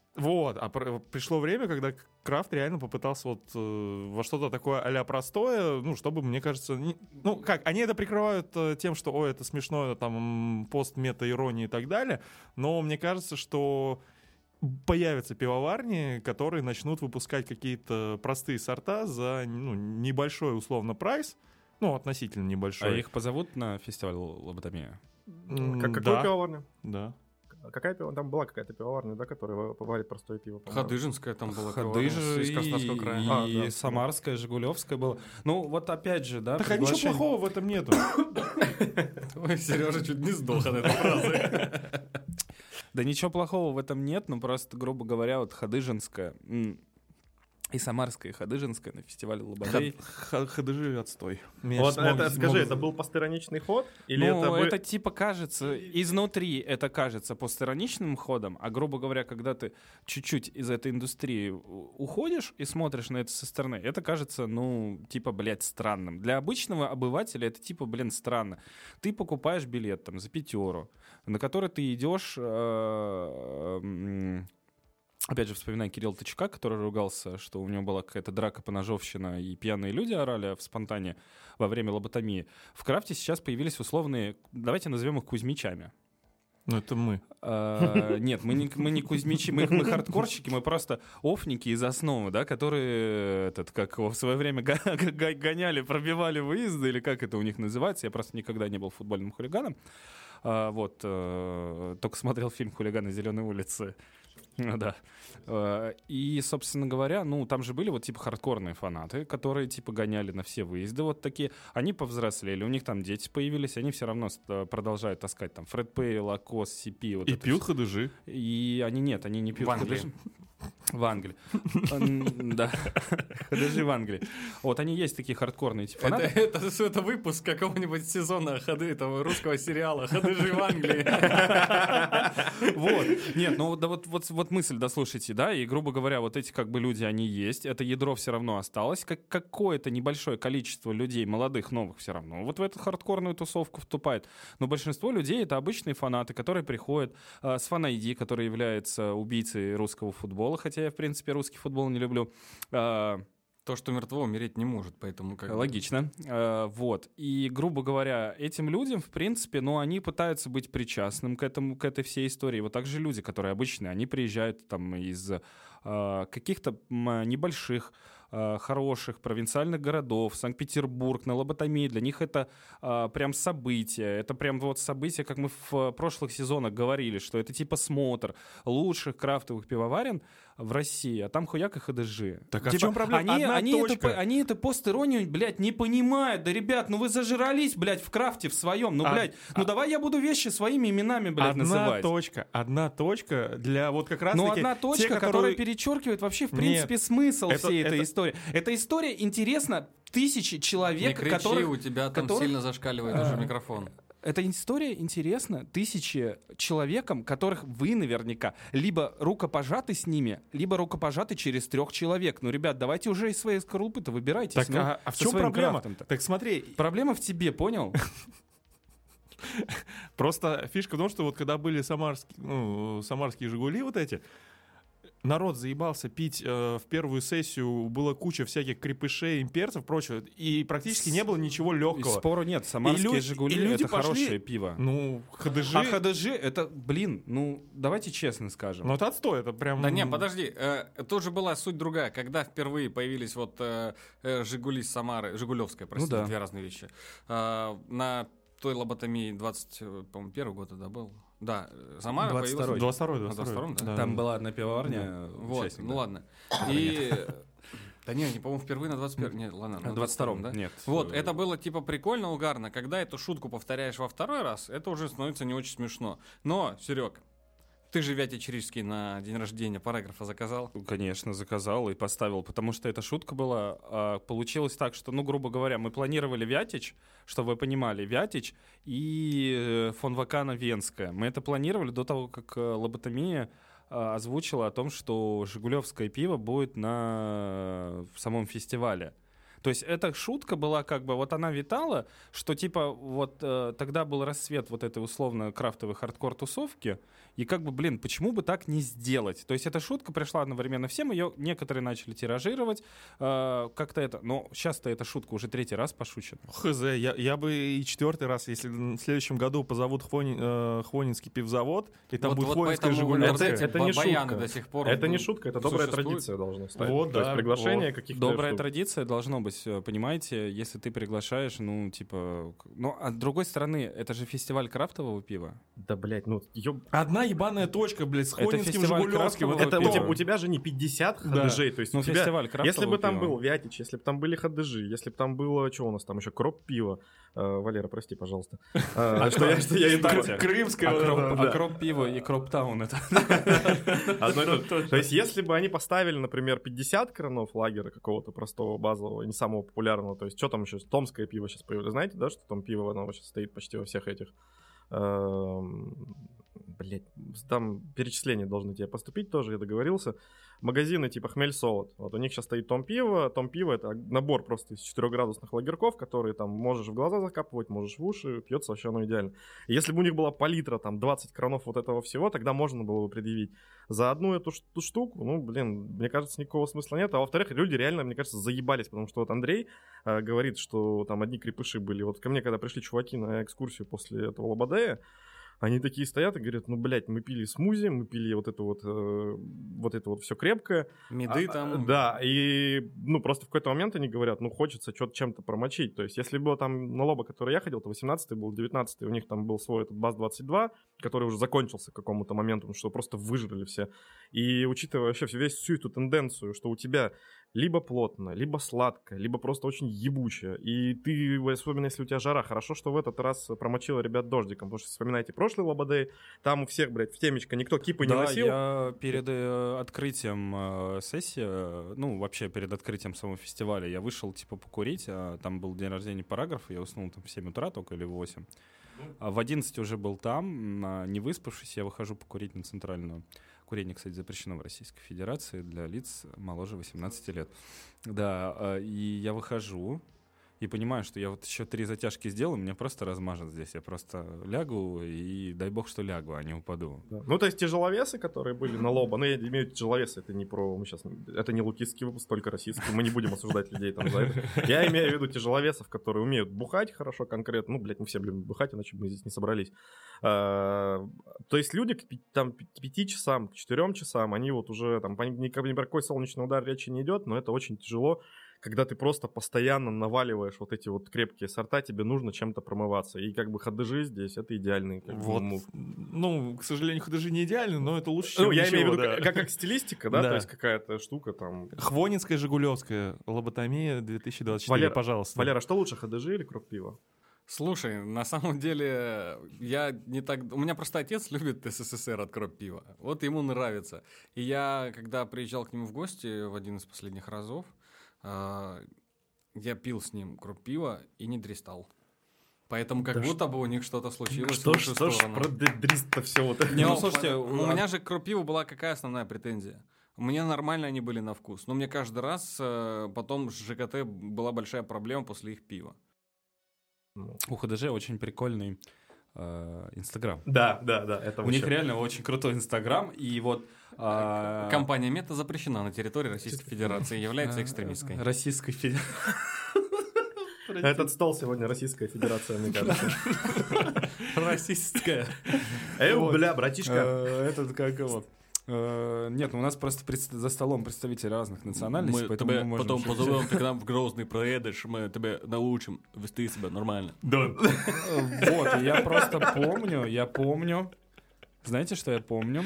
Пришло время, когда крафт реально попытался вот во что-то такое а-ля простое, ну, чтобы, мне кажется, ну, как, они это прикрывают тем, что, ой, это смешно, там, пост-мета-ирония и так далее, но мне кажется, что появятся пивоварни, которые начнут выпускать какие-то простые сорта за, ну, небольшой, условно, прайс, ну, относительно небольшой. А их позовут на фестиваль лоботомия? Какую Да, пивоварню? да. Какая пивоварня? Там была какая-то пивоварня, да, которая варит простое пиво. по-моему. Ходыжинская там была. Ходыжа из Краснодарского края. и да. Самарская, Жигулевская была. Ну, вот опять же, да, Так а ничего плохого в этом нету. Ой, Сережа чуть не сдох от этой фразы. Да ничего плохого в этом нет, но просто, грубо говоря, вот Ходыжинская и Самарская, и Ходыжинская на фестивале Лободей. Ходыжи отстой. Вот это, скажи, это был постироничный ход? Или Ну, это... это типа кажется, изнутри это кажется постироничным ходом, а, грубо говоря, когда ты чуть-чуть из этой индустрии уходишь и смотришь на это со стороны, это кажется, ну, типа, блядь, странным. Для обычного обывателя это типа, блин, странно. Ты покупаешь билет там за 5 €, на который ты идешь... Опять же, вспоминаю Кирилла Тычка, который ругался, что у него была какая-то драка, поножовщина, и пьяные люди орали в спонтане во время лоботомии. В крафте сейчас появились условные, давайте назовем их кузьмичами. Ну, это мы. Нет, мы не кузьмичи, мы хардкорщики, мы просто офники из основы, да, которые, как в свое время гоняли, пробивали выезды, или как это у них называется, я просто никогда не был футбольным хулиганом. Вот, только смотрел фильм «Хулиганы Зеленой улицы». Да. И, собственно говоря, ну, там же были вот типа хардкорные фанаты, которые типа гоняли на все выезды вот такие. Они повзрослели, у них там дети появились, они все равно продолжают таскать там Фред Пэй, Лакос, Сипи. Вот И это пьют всё. ходыжи. И они не пьют В Англии. ходыжи. В Англии. Да. Ходыжи в Англии. Вот они есть такие хардкорные типа фанаты. Это выпуск какого-нибудь сезона этого русского сериала «Ходыжи в Англии». Вот. Нет, ну да вот мысль дослушайте, да, и, грубо говоря, вот эти как бы люди, они есть, это ядро все равно осталось, какое-то небольшое количество людей, молодых, новых все равно, вот в эту хардкорную тусовку вступает. Но большинство людей — это обычные фанаты, которые приходят с Fan-ID, который является убийцей русского футбола, хотя я, в принципе, русский футбол не люблю, То, что мертво, умереть не может, поэтому как бы- Логично. Вот. И, грубо говоря, этим людям, в принципе, они пытаются быть причастным к этой всей истории. Вот так же люди, которые обычные, они приезжают там из каких-то небольших, хороших провинциальных городов, Санкт-Петербург, на лоботомии. Для них это прям событие. Это прям вот событие, как мы в прошлых сезонах говорили, что это типа смотр лучших крафтовых пивоварен в России, а там хуяк и ХДЖ. Так а в чем проблема? Они это пост-иронию, блядь, не понимают. Да, ребят, вы зажрались, блядь, в крафте в своем. Блядь, давай я буду вещи своими именами, блядь, называть. Одна точка для вот как раз-таки... одна точка, которая перечеркивает вообще, в принципе, смысл всей этой истории. Эта история интересна тысячи человек, Не кричи, у тебя там сильно зашкаливает уже микрофон. Эта история интересна тысячи человекам, которых вы наверняка либо рукопожаты с ними, либо рукопожаты через 3 человек. Ребят, давайте уже из своей скорлупы-то выбирайтесь. Так, а в чем проблема? Так смотри. Проблема в тебе, понял? Просто фишка в том, что вот когда были самарские «Жигули» вот эти, народ заебался пить в первую сессию, была куча всяких крепышей, имперцев, прочего, и практически не было ничего легкого. Спору нет, самарские «Жигули» — это хорошее пиво. ХДЖ... А ХДЖ — это, давайте честно скажем. Это отстой, это прям... Да не, подожди, тоже была суть другая. Когда впервые появились «Жигули» с Самары, «Жигулевская», простите, две разные вещи, на той лоботомии 21 года, да, был? Да, Самара появилась... 22-й, да. Там была одна пивоварня. Вот, ладно. Да не, по-моему, впервые на 21-м. Нет, ладно, на 22-м, да? Нет. Вот, это было типа прикольно, угарно. Когда эту шутку повторяешь во второй раз, это уже становится не очень смешно. Но, Серег, ты же вятичрический на день рождения параграфа заказал? Конечно, заказал и поставил, потому что эта шутка была. Получилось так, что, грубо говоря, мы планировали Вятич, чтобы вы понимали, Вятич и фон Вакана Венская. Мы это планировали до того, как лоботомия озвучила о том, что жигулевское пиво будет в самом фестивале. То есть эта шутка была она витала, что типа тогда был расцвет этой условно крафтовой хардкор-тусовки, и почему бы так не сделать? То есть эта шутка пришла одновременно всем, ее некоторые начали тиражировать, но сейчас-то эта шутка уже 3-й раз пошучена. Хз, я бы и 4-й раз, если в следующем году позовут Хвонинский пивзавод, и там будет Хвонинская «Жигулевская». Это не шутка. До сих пор это не шутка, это добрая традиция должна стать. То есть приглашение каких-то... Добрая традиция должно быть, понимаете, если ты приглашаешь, а с другой стороны, это же фестиваль крафтового пива. Да, блядь, Одна ебаная точка, блядь, с Хвонинским «Жигулевским». Это у тебя же не 50 ХДЖей, то есть у тебя... Если бы там был Вятич, если бы там были ХДЖи, если бы там было, что у нас там еще, кроп пива. Валера, прости, пожалуйста. Крымское. А кроп пиво и кроп таун это... То есть если бы они поставили, например, 50 кранов лагера какого-то простого, базового, не самого популярного, то есть что там еще, томское пиво сейчас появилось, знаете, да, что там пиво, оно сейчас стоит почти во всех этих... Блять, там перечисления должны тебе поступить тоже, я договорился. Магазины типа Хмель-Солод. Вот у них сейчас стоит том пива. Том пива — это набор просто из 4-градусных лагерков, которые там можешь в глаза закапывать, можешь в уши, пьется вообще оно идеально. И если бы у них была палитра, там 20 кранов вот этого всего, тогда можно было бы предъявить. За одну эту штуку, мне кажется, никакого смысла нет. А во-вторых, люди реально, мне кажется, заебались, потому что Андрей говорит, что там одни крепыши были. Вот ко мне, когда пришли чуваки на экскурсию после этого Лободея, они такие стоят и говорят, мы пили смузи, мы пили вот это вот все крепкое. Меды там. Да, и, просто в какой-то момент они говорят, хочется что-то чем-то промочить. То есть, если было там на Лобо, который я ходил, то 18-й был, 19-й, у них там был свой этот БАС-22, который уже закончился к какому-то моменту, что просто выжрали все. И учитывая вообще всю эту тенденцию, что у тебя либо плотно, либо сладко, либо просто очень ебучее. И ты, особенно если у тебя жара, хорошо, что в этот раз промочила ребят дождиком, потому что вспоминайте прошлый Лободей, там у всех, блядь, в темечко никто кипы не носил. Да, я перед открытием сессии, вообще перед открытием самого фестиваля, я вышел, покурить, там был день рождения параграфа, я уснул там в 7 утра только или в 8. А в 11 уже был там, не выспавшись, я выхожу покурить на центральную. Курение, кстати, запрещено в Российской Федерации для лиц моложе 18 лет. Да, и я выхожу, и понимаю, что я вот еще 3 затяжки сделаю, меня просто размажет здесь. Я просто лягу, и дай бог, что лягу, а не упаду. Да. Ну, то есть тяжеловесы, которые были на лоба, ну, я имею тяжеловесы, это не про, мы сейчас, это не лукистский выпуск, только российский, мы не будем осуждать людей там за это. Я имею в виду тяжеловесов, которые умеют бухать хорошо конкретно, ну, блядь, мы все любим бухать, иначе мы здесь не собрались. То есть люди к 5 часам, к 4 часам, они вот уже, там, ни про какой солнечный удар речи не идет, но это очень тяжело, когда ты просто постоянно наваливаешь вот эти вот крепкие сорта, тебе нужно чем-то промываться. И как бы ходыжи здесь, это идеальный. Вот. Ну, к сожалению, ходыжи не идеальны, но это лучше, чем ну, я ничего, имею в виду, да. как стилистика, да, Да. то есть какая-то штука там. Хвонинская, Жигулевская, лоботомия 2024, пожалуйста. Валера, что лучше, ходыжи или круг пива? Слушай, на самом деле, я не так... У меня просто отец любит СССР от Кроп пива. Вот ему нравится. И я, когда приезжал к нему в гости в один из последних разов, я пил с ним Кроп пива и не дристал. Поэтому как будто бы у них что-то случилось в лучшую сторону. Про дрист-то все вот это. Не, ну, Ну, слушайте, у меня же к Кроп пиву была какая основная претензия? У меня нормально они были на вкус, но мне каждый раз потом с ЖКТ была большая проблема после их пива. у ХДЖ очень прикольный Инстаграм. Да, это У них реально очень крутой Инстаграм, и вот... Компания Мета запрещена на территории Российской Федерации и является экстремистской. Российской Федерации. Этот стол сегодня Российская Федерация, мне кажется. Российская. Бля, братишка. Этот как его... Нет, ну у нас просто за столом представители разных национальностей, поэтому мы можем... Потом позовем, ты к нам в Грозный проедешь, мы тебе научим вести себя нормально. Да. Вот, и я просто помню... Знаете, что я помню?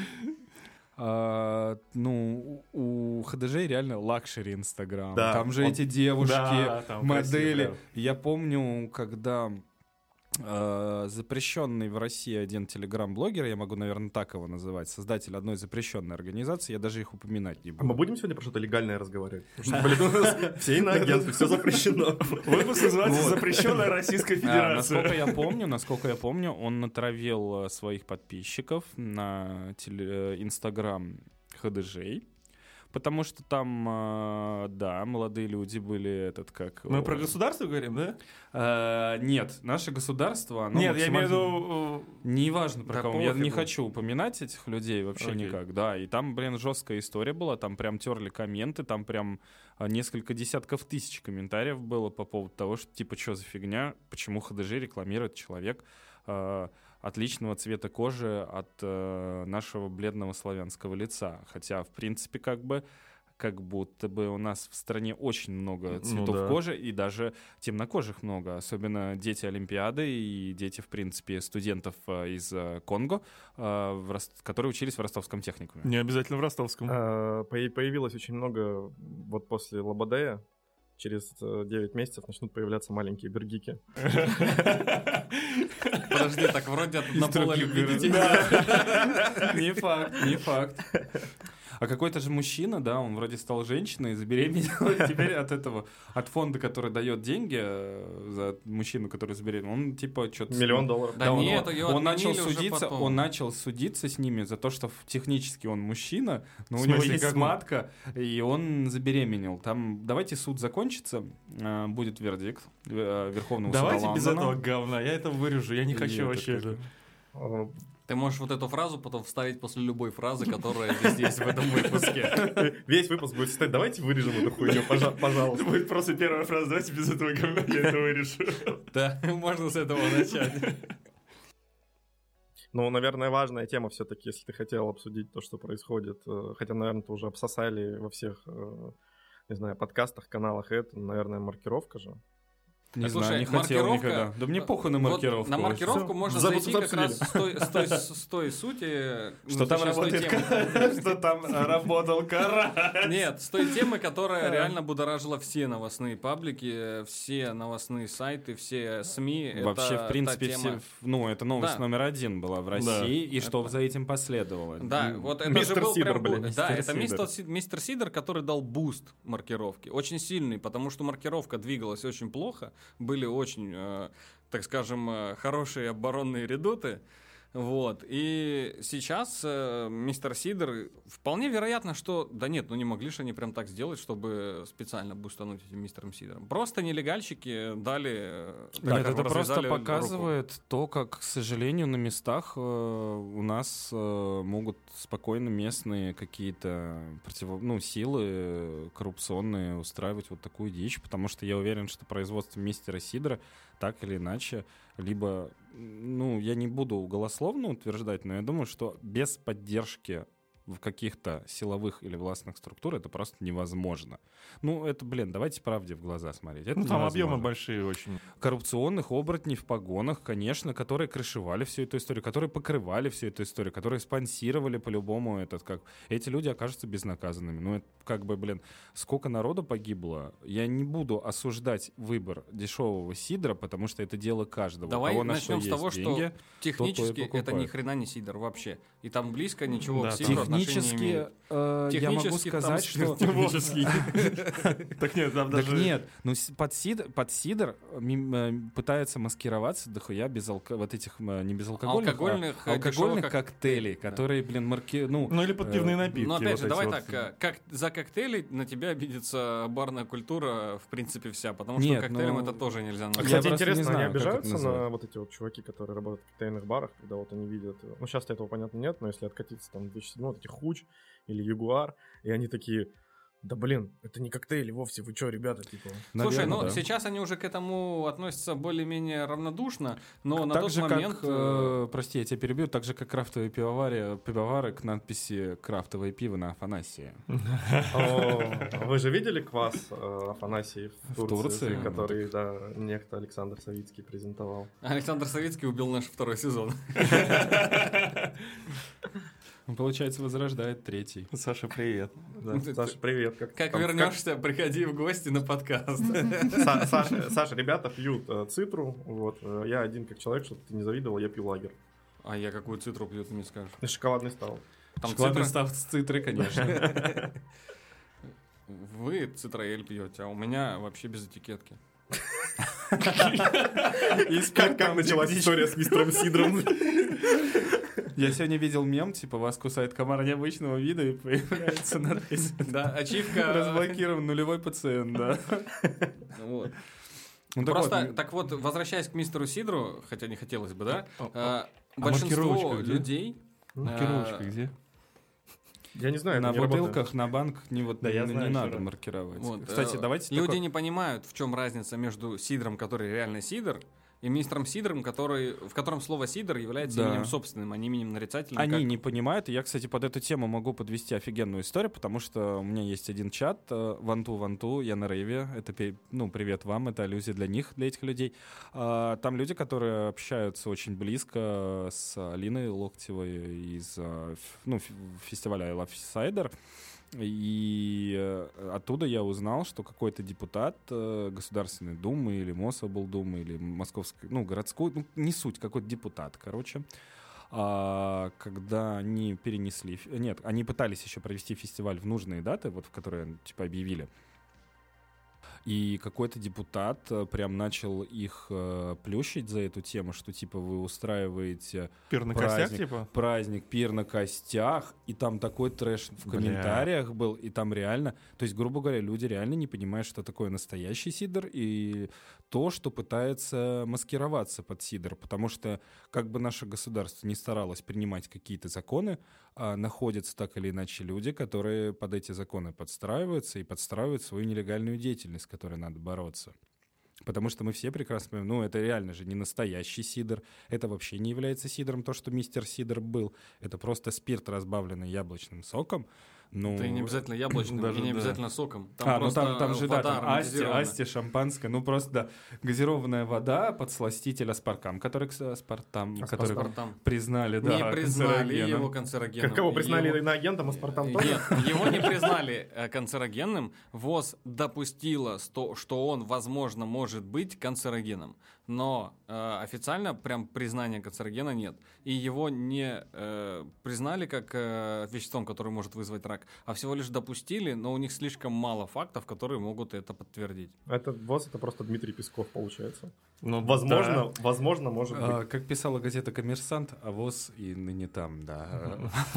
Ну, у ХДЖ реально лакшери Инстаграм. Да, Там же эти девушки, Да, там модели. красиво, Я помню, когда запрещенный в России один телеграм-блогер, я могу, наверное, так его называть, создатель одной запрещенной организации, я даже их упоминать не А мы буду. будем сегодня про что-то легальное разговаривать? Потому что, блин, у нас все иноагенты, все запрещено. Выпуск называется «Запрещенная Российская Федерация». Насколько я помню, он натравил своих подписчиков на Инстаграм ХДЖ, потому что там, да, молодые люди были, Мы про государство говорим, да? Нет, наше государство, оно Нет, я имею в максимально- виду... Неважно про Да кого. Я не пофигу. хочу упоминать этих людей вообще Окей. никак, да. И там, блин, жесткая история была, там прям терли комменты, там прям несколько десятков тысяч комментариев было по поводу того, что типа, что за фигня, почему ХДЖ рекламирует человек отличного цвета кожи от нашего бледного славянского лица. Хотя, в принципе, как будто бы у нас в стране очень много цветов да. кожи, и даже темнокожих много, особенно дети Олимпиады и дети, в принципе, студентов из Конго, которые учились в ростовском техникуме. Не обязательно в Ростовском. Появилось очень много, вот после Лободея, через 9 месяцев начнут появляться маленькие бергики. Подожди, так вроде от однополой любви детей. Не факт, не факт. А какой-то же мужчина, да, он вроде стал женщиной, забеременел, и теперь от фонда, который дает деньги за мужчину, который забеременел, он типа что-то... $1 миллион. Да он, нет, ее он отменили начал уже судиться, потом. он начал судиться с ними за то, что технически он мужчина, но В у него смысле, есть как он? матка, и он забеременел. Там давайте суд закончится, будет вердикт Верховного суда Давайте без Лондона. этого говна, я это вырежу, я не И хочу это вообще как- это. Ты можешь вот эту фразу потом вставить после любой фразы, которая здесь есть в этом выпуске. Весь выпуск будет состоять. Давайте вырежем эту хуйню, Это пожалуйста. будет просто первая фраза, давайте без этого говна, я это вырежу. Да, можно с этого начать. Ну, наверное, важная тема все-таки, если ты хотел обсудить то, что происходит. Хотя, наверное, ты уже обсосали во всех, не знаю, подкастах, каналах. Это, наверное, маркировка же. Не Слушай, знаю, не хотел маркировка- никогда. Да мне похуй на Вот маркировку. на маркировку Всё. можно Забыл, зайти как обсудили. раз с той сути... Что ну, там точнее, с той работает, темы. что там работал карась. Нет, с той темы, которая реально будоражила все новостные паблики, все новостные сайты, все СМИ. Вообще, Это в принципе, та тема. все, ну, это новость Да. номер 1 была в России, и что Это- за этим последовало. Да, вот это Мистер же был Сидор, прям... блин, Да, мистер это Сидор. мистер Сидор, который дал буст маркировке. Очень сильный, потому что маркировка двигалась очень плохо. Были очень, так скажем, хорошие оборонные редуты. Вот. И сейчас мистер Сидр, вполне вероятно, что... Да нет, ну не могли же они прям так сделать, чтобы специально бустануть этим мистером Сидром. Просто нелегальщики дали... Так, это просто развязали показывает руку. то, как, к сожалению, на местах у нас могут спокойно местные какие-то силы коррупционные устраивать вот такую дичь, потому что я уверен, что производство мистера Сидра так или иначе, либо, я не буду голословно утверждать, но я думаю, что без поддержки в каких-то силовых или властных структур это просто невозможно. Это, давайте правде в глаза смотреть. Это там невозможно. объемы большие очень. Коррупционных оборотней в погонах, конечно, которые крышевали всю эту историю, которые покрывали всю эту историю, которые спонсировали по-любому эти люди окажутся безнаказанными. Сколько народу погибло. Я не буду осуждать выбор дешевого сидра, потому что это дело каждого. Давай у кого начнем с того, деньги, что технически это ни хрена не сидр вообще. И там близко ничего к сидру отношения не имеет. Я могу сказать, что... Так нет, там Так даже... нет, под сидр пытаются маскироваться дохуя вот этих не безалкогольных, алкогольных коктейлей, которые, или под пивные напитки. Но опять же, давай вот. так, как за коктейли на тебя обидится барная культура, в принципе, вся, потому что коктейлям это тоже нельзя назвать. Кстати, просто не интересно, знаю, они как это обижаются называют. на вот эти вот чуваки, которые работают в коктейльных барах, когда вот они видят... сейчас этого, понятно, нет, но если откатиться там 2007, вот эти Хуч или Ягуар, и они такие... Да блин, это не коктейли вовсе, вы чё, ребята, типа... Слушай, Наверное, да. сейчас они уже к этому относятся более-менее равнодушно, но на Так тот же, момент... прости, я тебя перебью, так же, как крафтовые пивовары к надписи «Крафтовое пиво» на Афанасии. Вы же видели квас Афанасий в Турции, Турции? который, некто Александр Савицкий презентовал? Александр Савицкий убил наш второй сезон. Он, получается, возрождает третий. Саша, привет. Да, Саша, привет. Как вернешься, приходи в гости на подкаст. Саша, ребята пьют цитру. Вот. Я один как человек, чтобы ты не завидовал, я пью лагерь. А я какую цитру пью, ты мне скажешь? И шоколадный стал. Там Шоколадный цитра? став с цитрой, конечно. Вы цитроэль пьете, а у меня вообще без этикетки. Как началась история с мистером Сидром? Я сегодня видел мем, типа вас кусает комар необычного вида и появляется надпись. Да, ачивка... Разблокирован нулевой пациент, да. Вот. Так Просто, вот, так вот, возвращаясь к мистеру Сидру, хотя не хотелось бы, да, маркировочка большинство где? людей... Маркировочка где? Я не знаю, на это не работает. бутылках, на банках не я знаю, надо что- маркировать. Вот, Кстати, давайте люди такой- не понимают, в чем разница между сидром, который реально сидр, и мистером Сидром, в котором слово сидр является Да. именем собственным, а не именем нарицательным. Они как- не понимают. И я, кстати, под эту тему могу подвести офигенную историю, потому что у меня есть один чат, Ванту, я на рейве. Это, привет вам, это аллюзия для них, для этих людей. Там люди, которые общаются очень близко с Алиной Локтевой из фестиваля I Love Cider. И оттуда я узнал, что какой-то депутат Государственной Думы или Мособлдумы или Московской, городской, не суть, какой-то депутат, короче, когда они они пытались еще провести фестиваль в нужные даты, вот в которые, объявили. И какой-то депутат прям начал их плющить за эту тему, что, вы устраиваете Пир на костях, типа? праздник, пир на костях, и там такой трэш в комментариях был, и там реально, то есть, грубо говоря, люди реально не понимают, что такое настоящий сидр, и то, что пытается маскироваться под сидр, потому что, как бы наше государство не старалось принимать какие-то законы, находятся так или иначе люди, которые под эти законы подстраиваются и подстраивают свою нелегальную деятельность, с которой надо бороться. Потому что мы все прекрасно понимаем, это реально же не настоящий сидр, это вообще не является сидром, то, что мистер Сидр был, это просто спирт, разбавленный яблочным соком. Это и не обязательно яблочным, даже, и не да. обязательно соком. Там же, вода там ароматизированная. асти, шампанское, просто газированная вода, подсластитель аспаркам, который Аспартам. признали, Не признали канцерогеном. его канцерогенным. Кого признали Его- иноагентом, аспартам тоже? Нет, его не признали канцерогенным. ВОЗ допустила, что он, возможно, может быть канцерогеном. но официально прям признания канцерогена нет. И его не признали как веществом, которое может вызвать рак, а всего лишь допустили, но у них слишком мало фактов, которые могут это подтвердить. ВОЗ — это просто Дмитрий Песков, получается. Ну, Возможно, может быть. Как писала газета «Коммерсант», а ВОЗ и ныне там, да.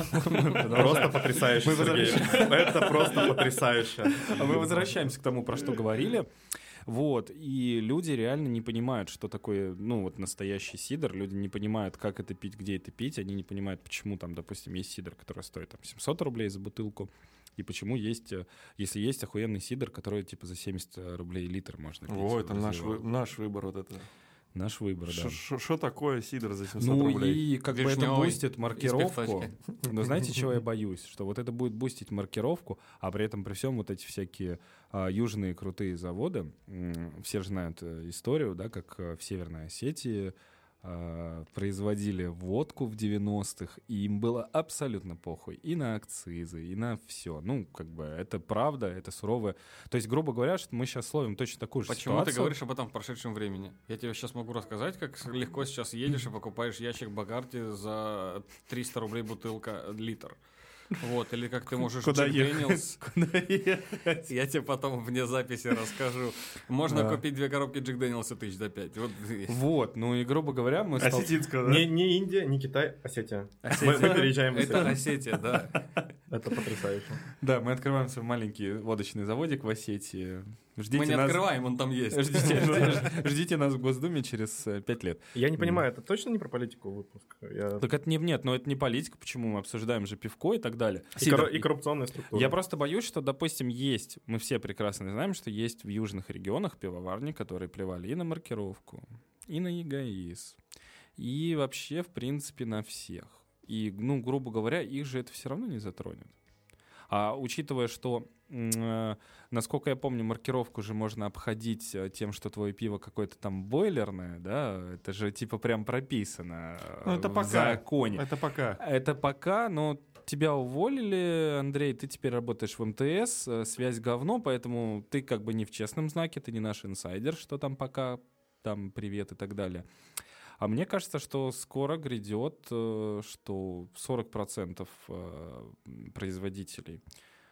Просто потрясающе, Сергей. Это просто потрясающе. А мы возвращаемся к тому, про что говорили. Вот, и люди реально не понимают, что такое, ну, вот настоящий сидр. Люди не понимают, как это пить, где это пить. Они не понимают, почему там, допустим, есть сидр, который стоит там 700 рублей за бутылку. И почему есть, если есть охуенный сидр, который типа за 70 рублей литр можно пить. О, это наш выбор вот это. Наш выбор, да. Что такое сидр за 700 ну, рублей? И как бы это Вишневый бустит маркировку. из пивточки. Но знаете, чего я боюсь? Что вот это будет бустить маркировку, а при этом при всем вот эти всякие южные крутые заводы, все же знают историю, да, как в Северной Осетии производили водку в 90-х, и им было абсолютно похуй и на акцизы, и на все. Ну, как бы это правда, это суровое. То есть, грубо говоря, что мы сейчас словим точно такую же Почему ситуацию. ты говоришь об этом в прошедшем времени? Я тебе сейчас могу рассказать, как легко сейчас едешь и покупаешь ящик Багарди за 300 рублей бутылка литр. Вот, или как ты можешь Куда Джек ехать? Дэниелс. Куда ехать? Я тебе потом вне записи расскажу. Можно купить 2 коробки Джек Дэниелса тысяч за 5. Вот, ну и, грубо говоря, мы... Осетинского, да? Не Индия, не Китай, Осетия. Мы переезжаем в Это Осетию. Осетия, да. Это потрясающе. Да, мы открываем свой маленький водочный заводик в Осетии. Ждите Мы не нас... открываем, он там есть. Ждите нас в Госдуме через 5 лет. Я не понимаю, это точно не про политику выпуск? Так это нет, но это не политика, почему мы обсуждаем же пивко и так далее. И коррупционная структура. Я просто боюсь, что, допустим, есть, мы все прекрасно знаем, что есть в южных регионах пивоварни, которые плевали и на маркировку, и на ЕГАИС, и вообще, в принципе, на всех. И, ну, грубо говоря, их же это все равно не затронет. А учитывая, что, насколько я помню, маркировку же можно обходить тем, что твое пиво какое-то там бойлерное, да, это же типа прям прописано это в пока. законе. Это пока, но тебя уволили, Андрей, ты теперь работаешь в МТС, связь говно, поэтому ты как бы не в честном знаке, ты не наш инсайдер, что там пока, там привет и так далее. А мне кажется, что скоро грядет, что 40% производителей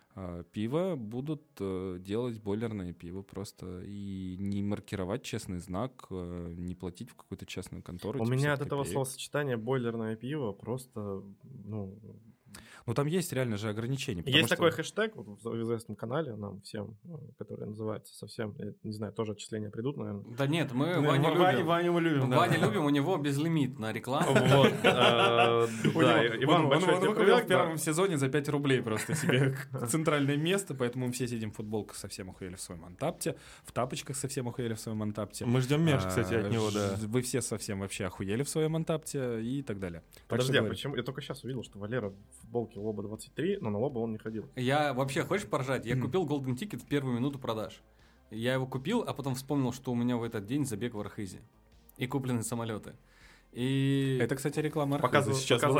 пива будут делать бойлерное пиво просто и не маркировать честный знак, не платить в какую-то частную контору. У типа меня 50 от этого копеек. словосочетания бойлерное пиво просто, ну... Ну, там есть реально же ограничения. Есть такой хэштег вот, в известном канале нам всем, который называется совсем, я не знаю, тоже отчисления придут, наверное. Да нет, мы Ваню любим. Ваню мы любим, да. Ваню любим, у него безлимит на рекламу. Вот. Да, Иван, большой тебе Он привет. в первом сезоне за 5 рублей просто себе центральное место, поэтому мы все сидим в футболках, совсем охуели в своем антапте, в тапочках совсем охуели в своем антапте. Мы ждем меж, кстати, от него, да. Вы все совсем вообще охуели в своем антапте и так далее. Подожди, а почему? Я только сейчас увидел, что Валера в футболке Лоба 23, но на Лоба он не ходил. Я вообще, хочешь поржать? Я купил Golden Ticket в первую минуту продаж. Я его купил, а потом вспомнил, что у меня в этот день забег в Архизе. И куплены самолеты. И... Это, кстати, реклама Показываю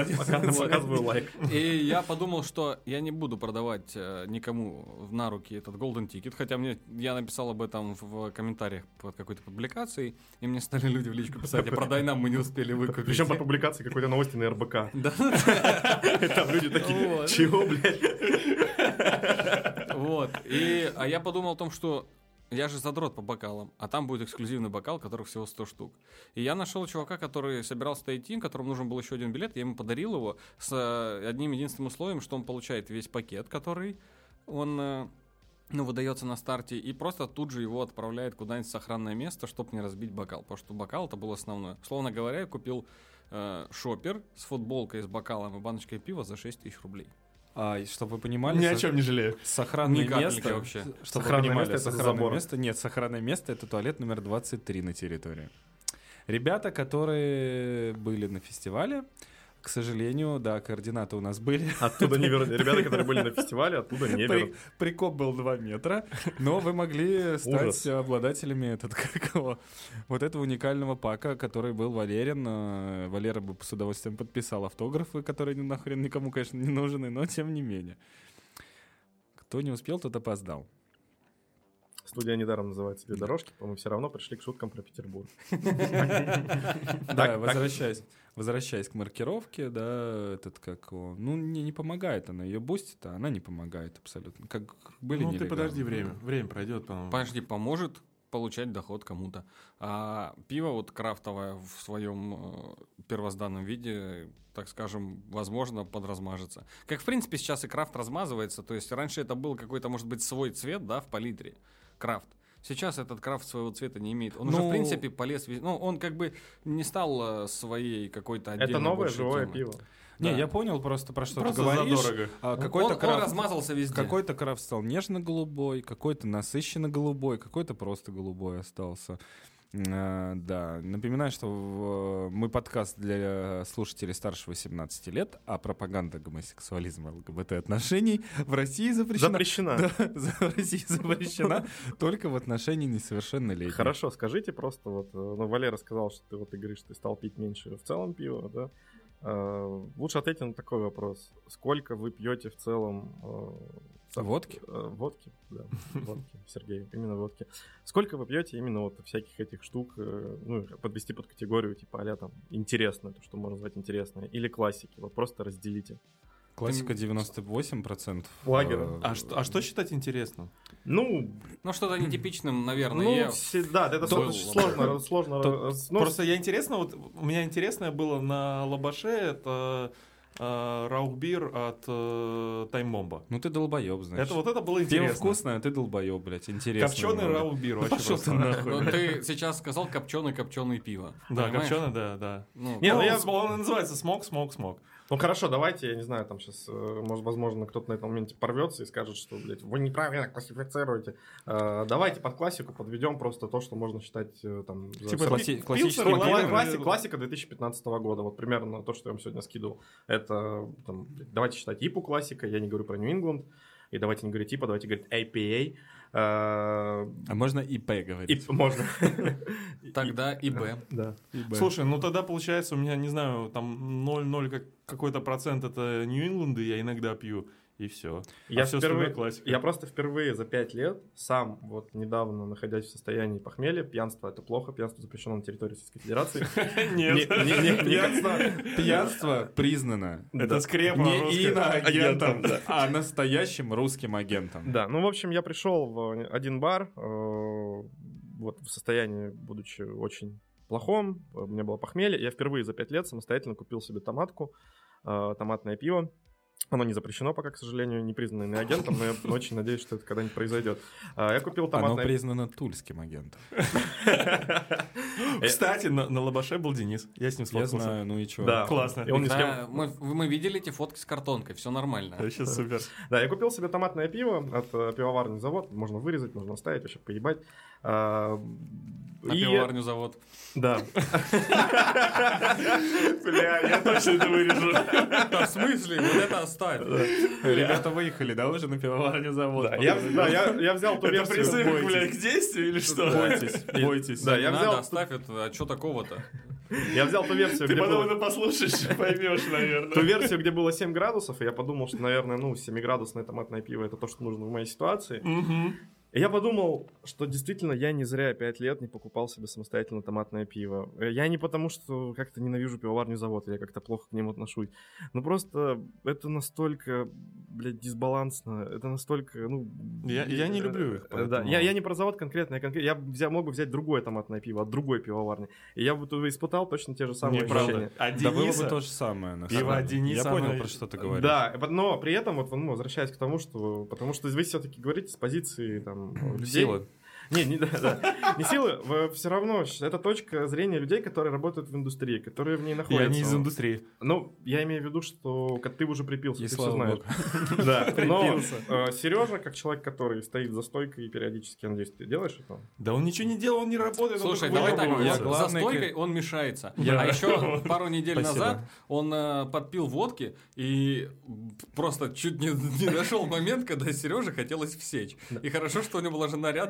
лайк. И я подумал, что я не буду продавать никому на руки этот Golden Ticket, хотя я написал об этом в комментариях под какой-то публикацией, и мне стали люди в личку писать: продай нам, мы не успели выкупить. Причем по публикации какой-то новости на РБК. Да. Там люди такие: чего, блядь? Вот. А я подумал о том, что я же задрот по бокалам, а там будет эксклюзивный бокал, которых всего 100 штук. И я нашел чувака, который собирался идти, которому нужен был еще один билет, я ему подарил его с одним единственным условием, что он получает весь пакет, который он выдается на старте, и просто тут же его отправляет куда-нибудь в сохранное место, чтобы не разбить бокал, потому что бокал это был основное. Условно говоря, я купил шопер с футболкой, с бокалом и баночкой пива за 6 тысяч рублей. Чтобы вы понимали... Ни о чем не жалею. Сохранное Ни капельки место... вообще. Чтобы вы Сохранное понимали, место — это сохранное забор. место... Нет, сохранное место — это туалет номер 23 на территории. Ребята, которые были на фестивале, к сожалению, да, координаты у нас были. Оттуда не вернули. Ребята, которые были на фестивале, оттуда не вернули. Прикоп был 2 метра, но вы могли стать Ужас. обладателями вот этого уникального пака, который был Валерин. Валера бы с удовольствием подписал автографы, которые нахрен никому, конечно, не нужны, но тем не менее. Кто не успел, тот опоздал. Студия недаром называется «Две дорожки», мы все равно пришли к шуткам про Петербург. Да, возвращаясь к маркировке, да, не помогает она, ее бустит, а она не помогает абсолютно. Как были Ну, ты нелегалы. подожди, время пройдет, по-моему. Подожди, поможет получать доход кому-то. А пиво вот крафтовое в своем первозданном виде, так скажем, возможно, подразмажется. Как, в принципе, сейчас и крафт размазывается. То есть раньше это был какой-то, может быть, свой цвет, да, в палитре. Крафт. Сейчас этот крафт своего цвета не имеет. Он уже, в принципе, полез... он как бы не стал своей какой-то отдельной... Это новое большой живое темой. пиво. Не, Да. я понял просто, про что Просто ты говоришь. задорого. Какой-то Он размазался везде. Какой-то крафт стал нежно-голубой, какой-то насыщенно-голубой, какой-то просто голубой остался. Да, напоминаю, что мы подкаст для слушателей старше 18 лет, а пропаганда гомосексуализма, ЛГБТ-отношений в России запрещена. Да, в России запрещена только в отношении несовершеннолетних. Хорошо, скажите просто, Валера сказал, что ты говоришь, что ты стал пить меньше в целом пива, да? Лучше ответить на такой вопрос. Сколько вы пьете в целом... Водки? Водки, да, водки, Сергей, именно водки. Сколько вы пьете именно вот всяких этих штук, подвести под категорию, типа а-ля там интересное, то, что можно назвать интересное, или классики, вот просто разделите. Классика 98%. Лагера. А что считать интересным? Ну, что-то нетипичным, наверное. Да, это сложно. Просто у меня интересное было на Лабаше, это раухбир от Таймбомба. Ну ты долбоеб, значит. Это было Пиво интересно. вкусное, а ты долбоеб, блядь, интересно. Копченый раухбир, вообще Пошел ты просто. нахуй. Ты сейчас сказал копченое пиво. Да, понимаешь? копченый, да. Ну, Он называется смок. Ну хорошо, давайте, я не знаю, там сейчас, возможно, кто-то на этом моменте порвется и скажет, что, блядь, вы неправильно классифицируете. Давайте под классику подведем просто то, что можно считать там... Типа классический Классика 2015 года, вот примерно то, что я вам сегодня скидывал. Это, там, давайте считать ИПУ классика, я не говорю про Нью-Ингланд, и давайте не говорить ИПА, давайте говорить APA. А можно ИП говорить? Можно. Тогда и Б. Да. Слушай, ну тогда получается у меня, не знаю, там 0,0 какой-то процент это Нью-Ингланды, я иногда пью, и все. Я просто впервые за 5 лет сам вот недавно, находясь в состоянии похмелья, пьянство это плохо, пьянство запрещено на территории Российской Федерации. Нет. Пьянство признано. Это скрепа Не иноагентом, агентом, а настоящим русским агентом. Да, ну в общем я пришел в один бар, вот в состоянии, будучи очень плохом, у меня было похмелье, я впервые за 5 лет самостоятельно купил себе томатное пиво. Оно не запрещено пока, к сожалению, не признано иноагентом, но я очень надеюсь, что это когда-нибудь произойдет. Я купил томатное... Оно признано тульским агентом. Кстати, на Лабаше был Денис. Я с ним Я сфоткался. знаю, ну и чё. Да. Классно. И он ни с кем... Да, мы видели эти фотки с картонкой, все нормально. Вообще супер. Да, я купил себе томатное пиво от пивоварни «Завод». Можно вырезать, можно оставить, вообще поебать. На пивоварню «Завод». Да. Бля, я точно это вырежу. Да, в смысле? Вот это оставь. Ребята выехали, да, уже на пивоварню завод. Я взял ту Это призыв, версию. блядь, к действию или что? Бойтесь. Да, Не я надо, взял... оставь это, а что такого-то? Я взял ту версию, Ты где потом было... это послушаешь, поймешь, Ту наверное. версию, где было 7 градусов, и я подумал, что, наверное, 7-градусное томатное пиво это то, что нужно в моей ситуации. И я подумал, что действительно я не зря 5 лет не покупал себе самостоятельно томатное пиво. Я не потому, что как-то ненавижу пивоварню «Завод», я как-то плохо к ним отношусь. Но просто это настолько, блядь, дисбалансно. Это настолько, Я не люблю их. Да, я не про завод конкретно. Я мог бы взять другое томатное пиво от другой пивоварни. И я бы испытал точно те же самые ощущения. Неправда. А Да было бы Дениса... то же самое. на Пиво самом от деле. Дениса, Я понял, оно- про что ты говоришь. Да, но при этом, возвращаясь к тому, что... Потому что вы все-таки говорите с позиции там, людей. Силы. Не силы, все равно это точка зрения людей, которые работают в индустрии, которые в ней находятся. Я не из индустрии. Ну, я имею в виду, что ты уже припился, И ты все слава знаешь. богу. Да, но Припился. Сережа, как человек, который стоит за стойкой и периодически, я надеюсь, ты делаешь это? Да он ничего не делал, он не работает. он Слушай, только давай так, выебывается. я главный за стойкой он мешается. Да. А еще пару недель Спасибо. назад он подпил водки и просто чуть не дошел момент, когда Сереже хотелось всечь. И хорошо, что у него была жена рядом, я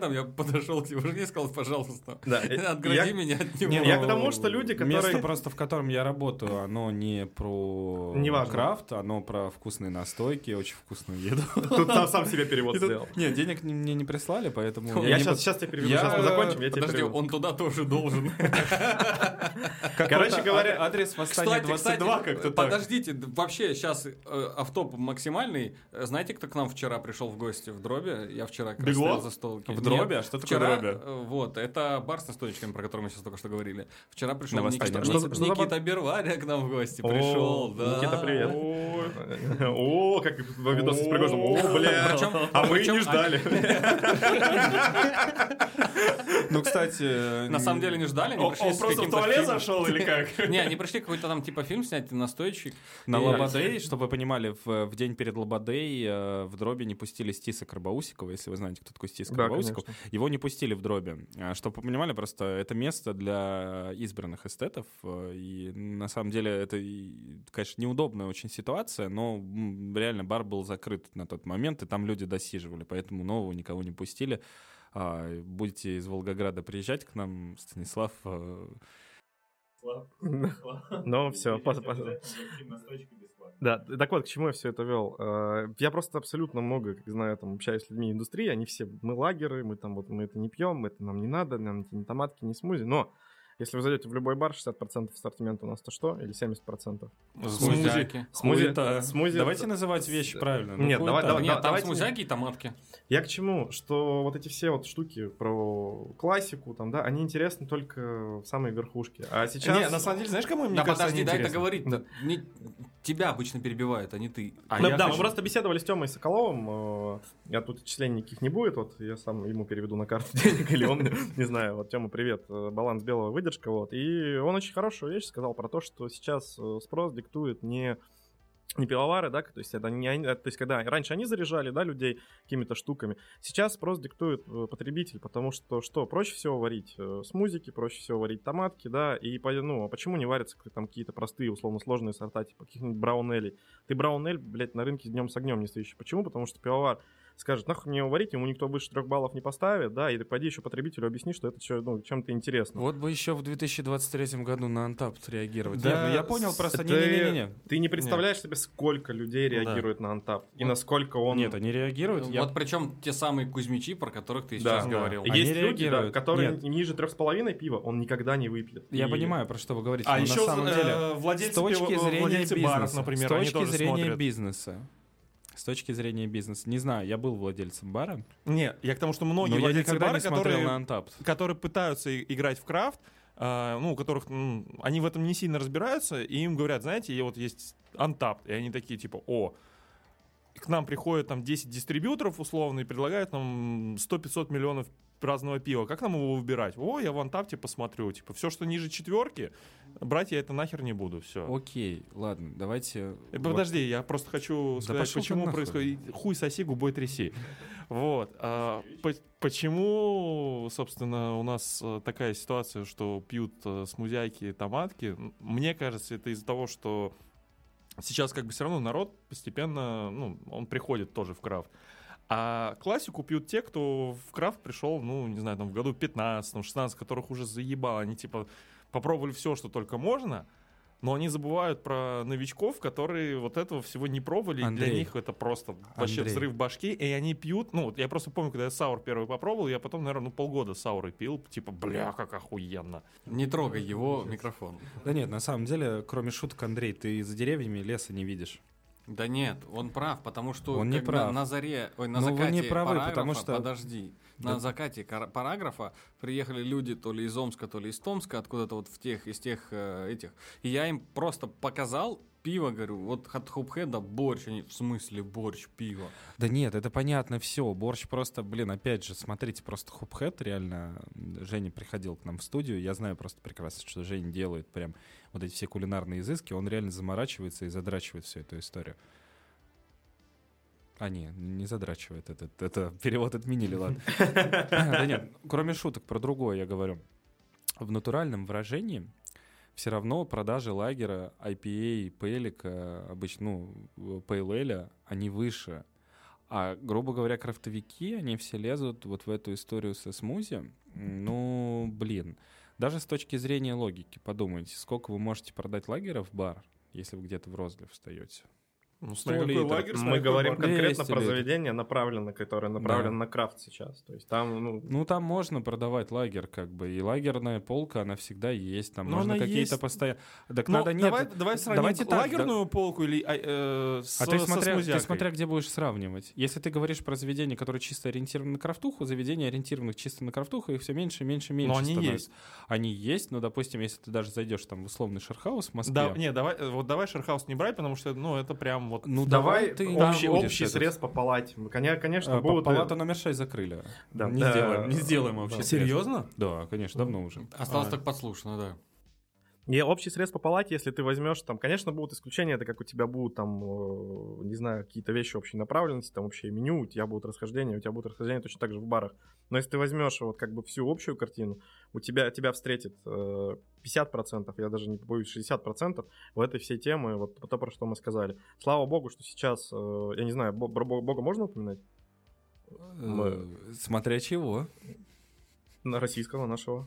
подошел к тебе и сказал, пожалуйста, Да, отгради меня от него. Я к тому, что люди, Место которые... просто, в котором я работаю, оно не про Неважно. крафт, оно про вкусные настойки, очень вкусную еду. Тут сам себе перевод сделал. Нет, денег мне не прислали, поэтому... Я сейчас тебе переведу, сейчас мы закончим, я тебе Подожди, переведу. он туда тоже должен. Короче говоря... Адрес восстания 22 как-то так. Подождите, вообще сейчас автоп максимальный. Знаете, кто к нам вчера пришел в гости в Дробе? Я вчера как раз Беглов? стоял за столки. В Дробе? А что такое Дробе? Вот, это бар с настоечками, про который мы сейчас только что говорили. Вчера пришел На восстание. Никита Берваря к нам в гости пришел. Да. Никита, привет. О, как в видосе с Пригожиным. О, бля, а мы и не ждали. Ну, кстати... На самом деле не ждали, они пришли Он с просто в каким-то туалет фильмом. зашел или как? Не, они пришли какой-то там типа фильм снять, настойчик. На И- Лободей, чтобы вы понимали, в день перед Лободей в Дробе не пустили Стиса Карбаусикова, если вы знаете, кто такой Стис Да, Карбаусиков. конечно. Его не пустили в Дробе. Чтобы вы понимали, просто это место для избранных эстетов. И на самом деле это, конечно, неудобная очень ситуация, но реально бар был закрыт на тот момент, и там люди досиживали, поэтому нового никого не пустили. Будете из Волгограда приезжать к нам, Станислав. Ну, все. Да, так вот, к чему я все это вел. Я просто абсолютно много, как знаю, там, общаюсь с людьми индустрии, они все, мы лагеры, мы там вот, мы это не пьем, это нам не надо, нам эти ни томатки, ни смузи, но если вы зайдете в любой бар, 60% ассортимента у нас то что? Или 70%? Смузяки. Смузи. Давайте называть вещи правильно. Ну, Нет, хуй давай- так. давай- Нет, там давайте- смузяки и томатки. Я к чему? Что вот эти все вот штуки про классику, там, да, они интересны только в самой верхушке. А сейчас... Не, на самом деле, знаешь, кому мне Да кажется, подожди, они дай интересны? договорить. Да. Тебя обычно перебивают, а не ты. Ну, я да, хочу- мы просто беседовали с Тёмой Соколовым. Я тут отчислений никаких не будет. Вот я сам ему переведу на карту денег, или он, не знаю. Вот, Тёма, привет. Баланс белого, выдержка. Вот. И он очень хорошую вещь сказал про то, что сейчас спрос диктует не пивовары, да, то есть это не они, то есть когда раньше они заряжали, да, людей какими-то штуками, сейчас спрос диктует потребитель, потому что проще всего варить смузики, проще всего варить томатки, да, и ну, а почему не варятся там какие-то простые, условно сложные сорта, типа каких-нибудь браунелей? Ты браунель, блядь, на рынке днем с огнем не стоящий. Почему? Потому что пивовар скажет, нахуй мне его варить, ему никто выше 3 баллов не поставит, да, и ты пойди еще потребителю объясни, что это ну, чем-то интересно. Вот бы еще в 2023 году на Untappd реагировать. Да, Нет, ну я понял просто... Ты- Не-не-не. Ты не представляешь себе, сколько людей реагирует на Untappd и насколько он... Нет, они реагируют. Я- Вот причем те самые Кузьмичи, про которых ты Да, сейчас говорил. Они Есть люди, да, реагируют. которые Нет. ниже 3,5 пива он никогда не выпьет. Я И- понимаю, про что вы говорите. А но еще на самом деле, владельцы, с точки зрения владельцы баров, бизнеса, например, с они точки тоже зрения смотрят. бизнеса, с точки зрения бизнеса, не знаю, я был владельцем бара, Не, я к тому, что многие но я владельцы никогда бара, не смотрел которые, на Untappd. которые пытаются играть в крафт, ну, у которых они в этом не сильно разбираются, и им говорят, знаете, вот есть Untappd, и они такие типа, к нам приходят там 10 дистрибьюторов условно и предлагают нам 100-500 миллионов разного пива. Как нам его выбирать? Я в Untappd посмотрю. Типа, все, что ниже 4, брать я это нахер не буду. Все. Окей, ладно, давайте... Подожди, я просто хочу сказать, пошел ты почему нахуй. происходит. Хуй соси, губой тряси. Вот. Почему, собственно, у нас такая ситуация, что пьют смузяки, томатки? Мне кажется, это из-за того, что сейчас как бы все равно народ постепенно, он приходит тоже в крафт. А классику пьют те, кто в крафт пришел, не знаю, там в году 15-16, которых уже заебало. Они типа попробовали все, что только можно, но они забывают про новичков, которые вот этого всего не пробовали. И Андрей. для них это просто вообще Андрей. взрыв башки. И они пьют. Я просто помню, когда я саур первый попробовал, я потом, наверное, полгода сауры пил. Типа, бля, как охуенно. Не трогай его микрофон. Да нет, на самом деле, кроме шуток, Андрей, ты за деревьями леса не видишь. Да нет, он прав, потому что Он не когда прав. на заре, на Но вы закате не правы, параграфа, потому что- подожди, на закате параграфа приехали люди то ли из Омска, то ли из Томска, откуда-то вот из тех этих, и я им просто показал пиво, говорю, вот от Хопхеда борщ, они в смысле борщ, пиво. Да нет, это понятно все. Борщ просто, опять же, смотрите, просто Хопхед реально... Женя приходил к нам в студию, я знаю просто прекрасно, что Женя делает прям вот эти все кулинарные изыски, он реально заморачивается и задрачивает всю эту историю. Не задрачивает. Это перевод отменили, ладно. Да нет, кроме шуток, про другое я говорю. В натуральном выражении все равно продажи лагера, IPA, пэлика, обычно, Pale Ale, они выше. А, грубо говоря, крафтовики, они все лезут вот в эту историю со смузи. Ну, блин. Даже с точки зрения логики, подумайте, сколько вы можете продать лагеров в бар, если вы где-то в розлив встаете? Ну, 100 смотри, какой литров. лагерь, Мы смотри, говорим какой бар. конкретно 200 про литров. заведение, которое направлено Да. на крафт сейчас. То есть там, Ну, там можно продавать лагерь, как бы, и лагерная полка, она всегда есть, там Но можно она какие-то есть. постоянно... Так Ну, надо, нет, давай сравним давайте так, лагерную полку или А ты со смотря смузякой. где будешь сравнивать. Если ты говоришь про заведения, которые чисто ориентированы на крафтуху, заведения, ориентированных чисто на крафтуху, их все меньше, меньше, меньше они становится. есть. Они есть, но, допустим, если ты даже зайдешь там в условный шерхаус в Москве, Да, не, давай шерхаус не брать, потому что, ну, это прям вот... ну давай ты общий срез по палате. Конечно, будут... Палату номер 6 закрыли. Да, не, да. не сделаем вообще. Да. Серьезно? Да, конечно, давно уже. Осталось так подслушно, да. И общий срез по палате, если ты возьмешь, там, конечно, будут исключения, это как у тебя будут там, не знаю, какие-то вещи общей направленности, там общее меню, у тебя будут расхождения точно так же в барах. Но если ты возьмешь вот как бы всю общую картину, тебя встретит 50%, я даже не побоюсь, 60% в этой всей темы, вот то, про что мы сказали. Слава богу, что сейчас, я не знаю, Бога можно упоминать? Смотря чего. Российского, нашего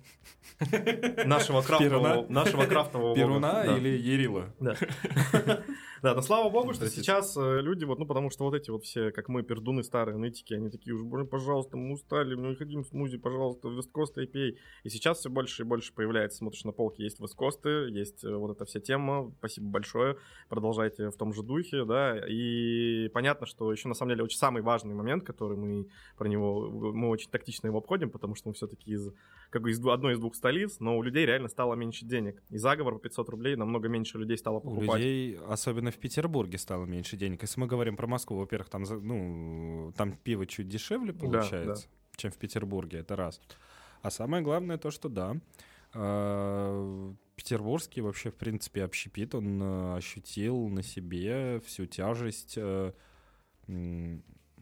крафтового Перуна бога. Да. или Ярила? Да. Да, но слава богу, что сейчас люди, вот, ну, потому что вот эти вот все, как мы, пердуны старые, нытики, они такие уже, блин, пожалуйста, мы устали, мы хотим смузи, пожалуйста, весткосты IPA. И сейчас все больше и больше появляется, смотришь на полке, есть весткосты, есть вот эта вся тема, спасибо большое, продолжайте в том же духе, да, и понятно, что еще на самом деле очень самый важный момент, который мы очень тактично его обходим, потому что мы все-таки из одной из двух столиц, но у людей реально стало меньше денег. И заговор по 500 рублей намного меньше людей стало У покупать. людей, особенно в Петербурге, стало меньше денег. Если мы говорим про Москву, во-первых, там пиво чуть дешевле получается, чем в Петербурге, это раз. А самое главное то, что да, петербургский вообще, в принципе, общепит, он ощутил на себе всю тяжесть... Блин,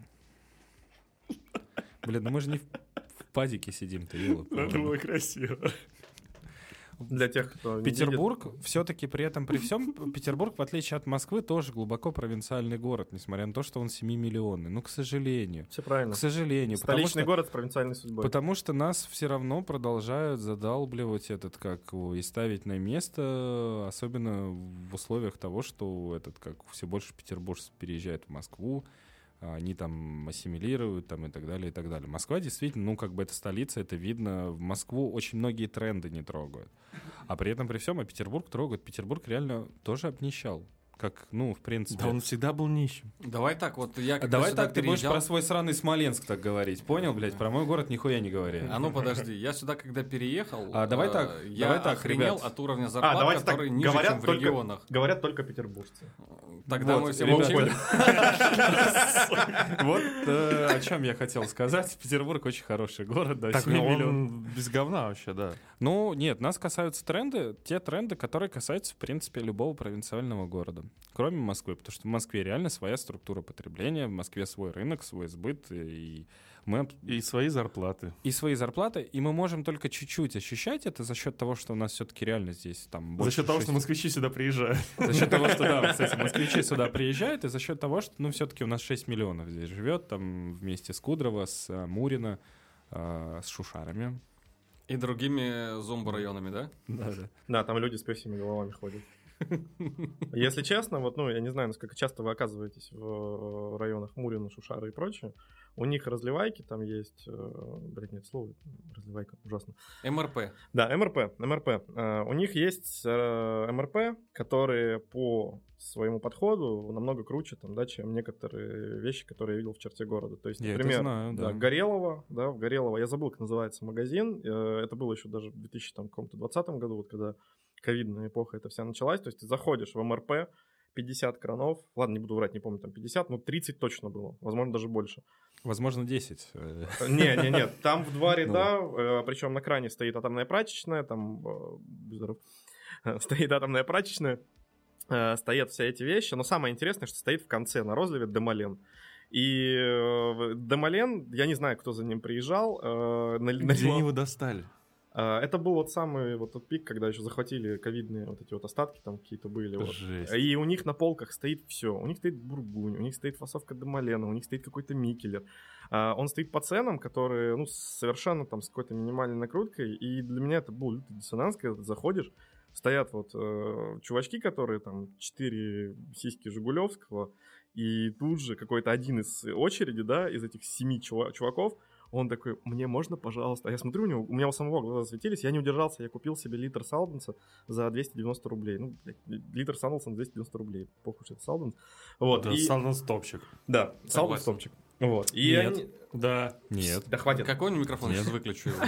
ну мы же не в пазике сидим-то, Это было красиво. Для тех, кто Петербург все-таки при этом, при всем, Петербург, в отличие от Москвы, тоже глубоко провинциальный город, несмотря на то, что он 7-миллионный. Ну, к сожалению. Все правильно. К сожалению. Столичный город с провинциальной судьбой. Потому что нас все равно продолжают задалбливать и ставить на место, особенно в условиях того, что все больше петербуржцев переезжает в Москву, они там ассимилируют там, и так далее, и так далее. Москва действительно, это столица, это видно. В Москву очень многие тренды не трогают. А при этом, при всем, Петербург трогают. Петербург реально тоже обнищал. Как, в принципе... Да он всегда был нищим. Давай так, вот я когда Давай сюда так, ты будешь переезжал... про свой сраный Смоленск так говорить. Понял, блядь? Про мой город нихуя не говори. А ну подожди, я сюда когда переехал, Давай так, я давай так, охренел ребят. от уровня зарплат, давайте так, который ниже, чем в регионах. Говорят только петербуржцы. Тогда Вот, мы все ребята. молчим. Вот о чем я хотел сказать. Петербург очень хороший город, да, Так, 7 миллионов. он без говна вообще, да. Ну, нет, нас касаются те тренды, которые касаются, в принципе, любого провинциального города, кроме Москвы, потому что в Москве реально своя структура потребления, в Москве свой рынок, свой сбыт, и свои зарплаты. И свои зарплаты, и мы можем только чуть-чуть ощущать это за счет того, что у нас все-таки реально здесь там больше За счет того, что москвичи сюда приезжают. За счет того, что, да, кстати, москвичи сюда приезжают, и за счет того, что, все-таки у нас 6 миллионов здесь живет, там вместе с Кудрово, с Мурино, с Шушарами. И другими зомбо-районами, да? Да. Да, там люди с пёсьими головами ходят. Если честно, я не знаю, насколько часто вы оказываетесь в районах Мурино, Шушары и прочее. У них разливайки там есть, нет слова, разливайка, ужасно. МРП. Да, МРП. У них есть МРП, которые по своему подходу намного круче, чем некоторые вещи, которые я видел в черте города. То есть, например, в Горелово, я забыл, как называется магазин, это было еще даже в 2020 году, когда ковидная эпоха это вся началась, то есть ты заходишь в МРП, 50 кранов, ладно, не буду врать, не помню, 50, 30 точно было, возможно, даже больше. Возможно, 10. Нет, там в 2 ряда, причем на кране стоит атомная прачечная, стоит атомная прачечная, стоят все эти вещи, но самое интересное, что стоит в конце на розливе Демолен. И Демолен, я не знаю, кто за ним приезжал. Где они его достали? Это был вот самый вот тот пик, когда еще захватили ковидные вот эти вот остатки там какие-то были. Вот. И у них на полках стоит все. У них стоит бургунь, у них стоит фасовка Демолена, у них стоит какой-то Микелер. Он стоит по ценам, которые, ну, совершенно там с какой-то минимальной накруткой. И для меня это был лютый диссонанс, когда ты заходишь, стоят вот чувачки, которые там 4 сиськи Жигулевского, и тут же какой-то один из очереди, да, из этих 7 чуваков, он такой: мне можно, пожалуйста? А я смотрю, у меня у самого глаза светились, я не удержался, я купил себе литр Салденса за 290 рублей. Ну, блядь, литр Салденса на 290 рублей. Похуй, что это Салденс. Вот. Да, Салденс топчик. Да, Салденс топчик. Вот. И нет. Да. Нет. Да хватит. Какой микрофон? Я сейчас выключу его.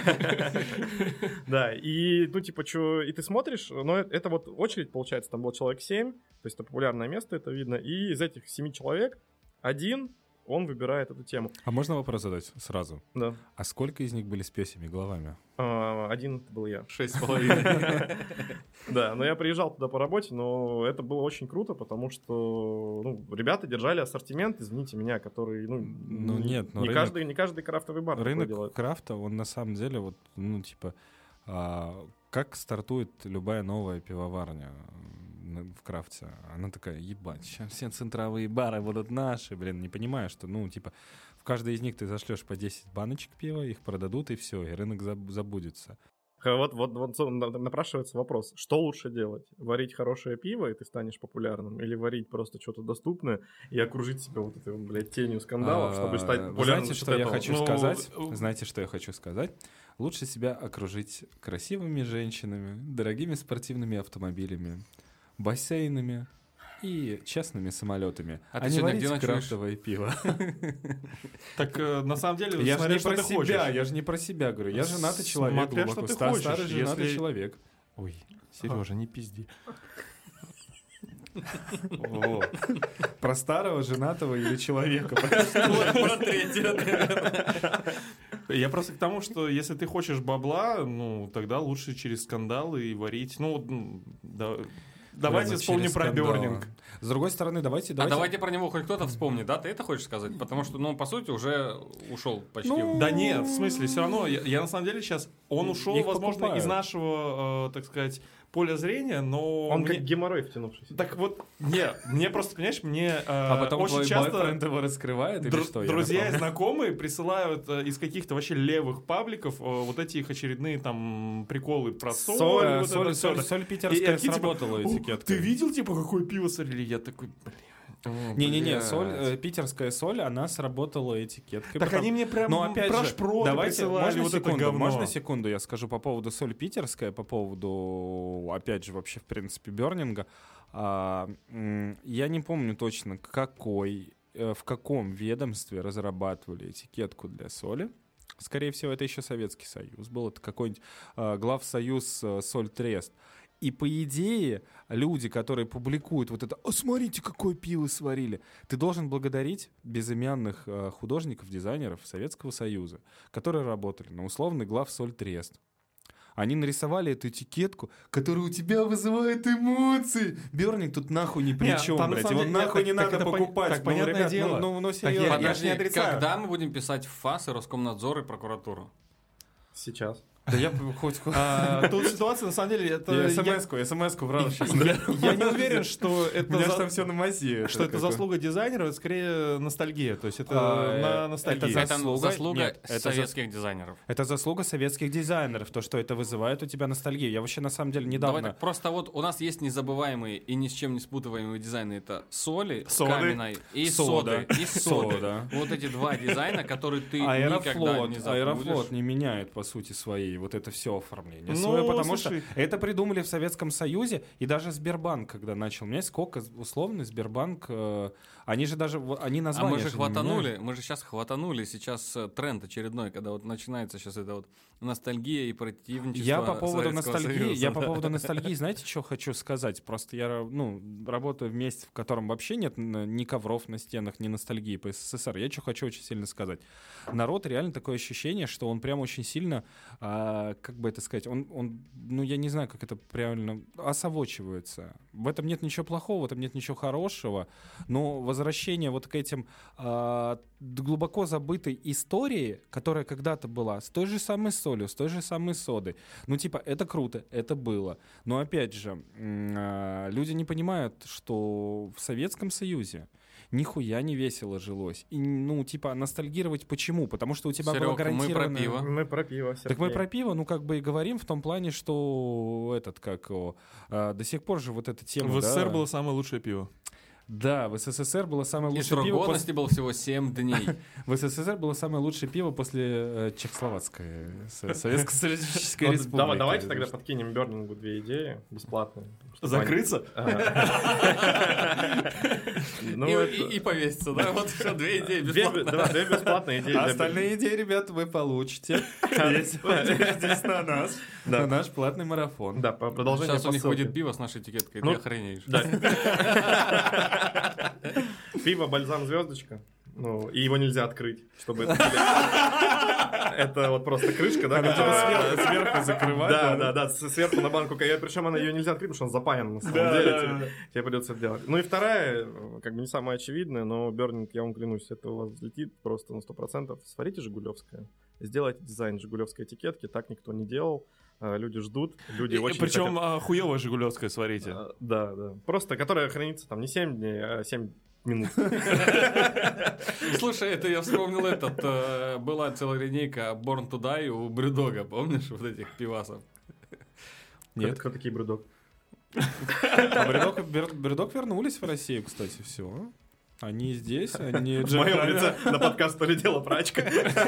Да, и, ну, типа, что, и ты смотришь, но это вот очередь, получается, там было человек 7, то есть это популярное место, это видно, и из этих 7 человек один, он выбирает эту тему. А можно вопрос задать сразу? Да. А сколько из них были с пёсьими головами? Один это был я. 6,5. Да, но я приезжал туда по работе, но это было очень круто, потому что, ну, ребята держали ассортимент, извините меня, который, ну, нет, но не каждый крафтовый бар такое рынок делает. крафта, он на самом деле вот, ну, типа, как стартует любая новая пивоварня в крафте? Она такая: ебать, сейчас все центровые бары будут наши, блин, не понимая, что, ну, типа, в каждой из них ты зашлешь по 10 баночек пива, их продадут, и все, и рынок забудется. Вот напрашивается вопрос, что лучше делать? Варить хорошее пиво, и ты станешь популярным, или варить просто что-то доступное и окружить себя вот этой, блядь, тенью скандалов, чтобы стать популярным? Знаете, что я хочу сказать? Знаете, что я хочу сказать? Лучше себя окружить красивыми женщинами, дорогими спортивными автомобилями, бассейнами и частными самолетами. А не варить крафтовое пиво. Так, на самом деле, Я же не что про ты себя, хочешь. я же не про себя говорю. Я женатый человек, Смотря, глубоко что ты хочешь, старый женатый если- человек. Ой, Сережа, не пизди. Во. Про старого, женатого или человека. Про третьего. Я просто к тому, что если ты хочешь бабла, ну, тогда лучше через скандалы и варить. Ну, давайте Прямо вспомним через про скандалы. бёрнинг. С другой стороны, давайте... А давайте про него хоть кто-то вспомнит, да? Ты это хочешь сказать? Потому что, ну, по сути, уже ушел почти. Да нет, в смысле, все равно, я на самом деле сейчас, он ушел, Их возможно, покупают. из нашего, так сказать, поля зрения, но... Он как геморрой втянувшийся. Так вот, мне просто, понимаешь, мне А потом очень твой часто бойфренд его раскрывает или что? Я друзья и напомню. знакомые присылают из каких-то вообще левых пабликов вот эти их очередные там приколы про соль. вот это всё. Соль И питерская такие, типа, сработала этикеткой. Ты видел, типа, какое пиво солили? Я такой, блин. Не-не-не, питерская соль, она сработала этикеткой. Так они мне прям Но опять про же, шпроты давайте, присылали, можно вот это секунду, говно. можно секунду я скажу по поводу соль питерская, по поводу, опять же, вообще, в принципе, бёрнинга. Я не помню точно, в каком ведомстве разрабатывали этикетку для соли. Скорее всего, это еще Советский Союз был. Это какой-нибудь главсоюз Соль Трест. И по идее, люди, которые публикуют вот это: «О, смотрите, какое пиво сварили», ты должен благодарить безымянных художников, дизайнеров Советского Союза, которые работали на условный главсоль Трест. Они нарисовали эту этикетку, которая у тебя вызывает эмоции. Бёрнинг тут нахуй ни при Нет, чем, там, на блядь. самом Его деле, нахуй нет, не так надо это покупать. так, понятное ребят, дело. Ну, Так серьезно. я не Подожди, отрицаю. когда мы будем писать в ФАС и Роскомнадзор и прокуратуру? Сейчас. Да я хоть... Тут ситуация, на самом деле, это... Я смс-ку врал сейчас. Я не уверен, что это... У меня же там все на мази. Что это заслуга дизайнера, это скорее ностальгия. То есть это на ностальгии. это Это заслуга Нет, это советских дизайнеров. Это заслуга советских дизайнеров, то, что это вызывает у тебя ностальгию. Я вообще, на самом деле, недавно... Давай так, просто вот у нас есть незабываемые и ни с чем не спутываемые дизайны. Это соли, Соды. каменной и Сода. соды. И соды. Сода. Вот эти два дизайна, которые ты никогда не забудешь. Аэрофлот не меняет, по сути, своей вот это все оформление Ну, свое, потому слушай. что это придумали в Советском Союзе, и даже Сбербанк, когда начал менять, сколько условно Сбербанк, они же даже, они А названия мы же не меняют. хватанули, мы же сейчас хватанули, сейчас тренд очередной, когда вот начинается сейчас это вот ностальгия и противничество Я по поводу Советского ностальгии, Союза. я по поводу ностальгии, знаете, что хочу сказать? Просто я, работаю в месте, в котором вообще нет ни ковров на стенах, ни ностальгии по СССР. Я что хочу очень сильно сказать. Народ реально такое ощущение, что он прям очень сильно как бы это сказать, он, ну, я не знаю, как это правильно, осовочивается. В этом нет ничего плохого, в этом нет ничего хорошего, но возвращение вот к этим глубоко забытой истории, которая когда-то была, с той же самой солью, с той же самой содой, ну, типа, это круто, это было. Но, опять же, люди не понимают, что в Советском Союзе нихуя не весело жилось. И, ну, типа, ностальгировать почему? Потому что у тебя Серёг, было гарантированно... мы про пиво. Мы про пиво, Так Сергей. мы про пиво, ну, как бы и говорим в том плане, что до сих пор же вот эта тема, В да? СССР было самое лучшее пиво. Да, в СССР было самое И лучшее срок пиво годности был всего 7 дней. В СССР было самое лучшее пиво после Чехословацкой Советско-Социалистической Вот Республики. давайте тогда подкинем Бёрнингу 2 идеи бесплатные. чтобы Закрыться? Ну, И повеситься, да? Вот все, 2 идеи бесплатно. Две бесплатные идеи. А остальные идеи, ребята, вы получите, если подпишетесь на нас, на наш платный марафон. Да, продолжение Сейчас у них по ссылке. выйдет пиво с нашей этикеткой, Ну, ты охренеешь. Да. Пиво бальзам звездочка. Ну, и его нельзя открыть, чтобы это... Это вот просто крышка, да? которая- Сверху закрывать. Да, сверху на банку. Причем ее нельзя открыть, потому что он запаян на самом деле. Тебе придется это делать. Ну и вторая, как бы не самая очевидная, но Бёрнинг, я вам клянусь, это у вас взлетит просто на 100%. Сварите жигулевское. Сделайте дизайн жигулевской этикетки. Так никто не делал. Люди ждут. Люди очень Причем хотят. хуёвое жигулевское сварите. Да. Просто которая хранится там не 7 дней, а 7 минут. Слушай, это я вспомнил была целая линейка Born to Die у Брюдога, помнишь, вот этих пивасов? Нет. Кто такие Брюдог? Бредок вернулись в Россию, кстати, все. Они здесь, они... В моем лице на подкаст полетела прачка.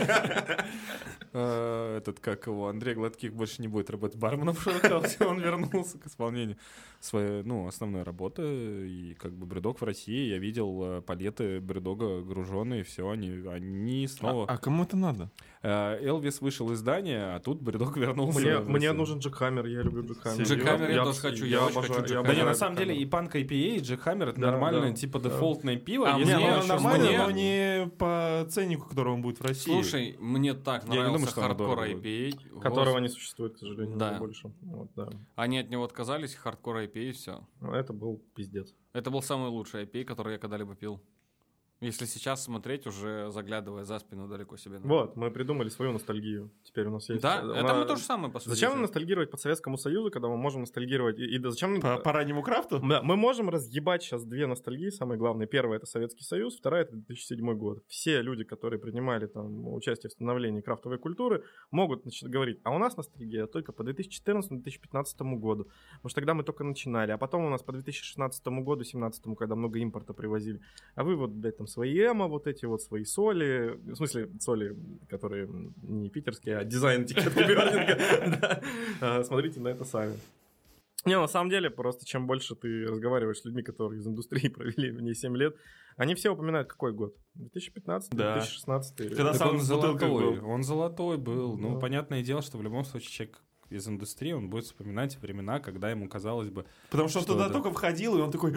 Этот, как его, Андрей Гладких больше не будет работать барменом в Шоу-хаусе, он вернулся к исполнению своей, ну, основной работы, и как бы Бредок в России, я видел палеты Бредога груженные, все, они снова... А кому это надо? Элвис вышел из здания, а тут Бредок вернулся. Мне нужен Джек Хаммер, я люблю Джек Хаммер. Джек Хаммер я тоже хочу, я очень хочу Джек Да не, Хаммер. на самом деле и Панк IPA, и Джек Хаммер это Да, нормальное, да, типа да. дефолтное пиво. А если мне оно оно ещё Нормально, мне- но не по ценнику, который он будет в России. Слушай, мне так Я не думаю, нравился что оно хардкор дорого IPA. Которого не существует, к сожалению, Да. уже больше. Вот, да. Они от него отказались, хардкор IPA и все. Но это был пиздец. Это был самый лучший IPA, который я когда-либо пил. Если сейчас смотреть, уже заглядывая за спину далеко себе. Вот, мы придумали свою ностальгию. Теперь у нас есть... Да, у это нас- мы то же самое, по сути. Зачем нам ностальгировать по Советскому Союзу, когда мы можем ностальгировать? Да зачем... По раннему крафту? Да, мы можем разъебать сейчас две ностальгии, самое главное. Первая — это Советский Союз, вторая — это 2007 год. Все люди, которые принимали там участие в становлении крафтовой культуры, могут говорить, а у нас ностальгия только по 2014-2015 году. Потому что тогда мы только начинали, а потом у нас по 2016 году, 2017, когда много импорта привозили. А вы вот, блядь, там свои эмо, вот эти вот свои соли, в смысле соли, которые не питерские, а дизайн этикетки Бёрнинга. Смотрите на это сами. Не, на самом деле, просто чем больше ты разговариваешь с людьми, которые из индустрии провели в ней 7 лет, они все упоминают, какой год? 2015, Да. 2016. Когда Так сам он с бутылкой золотой, был. он золотой был. Ну, Да. понятное дело, что в любом случае человек из индустрии, он будет вспоминать времена, когда ему казалось бы... Потому что он Что туда это? только входил, и он такой,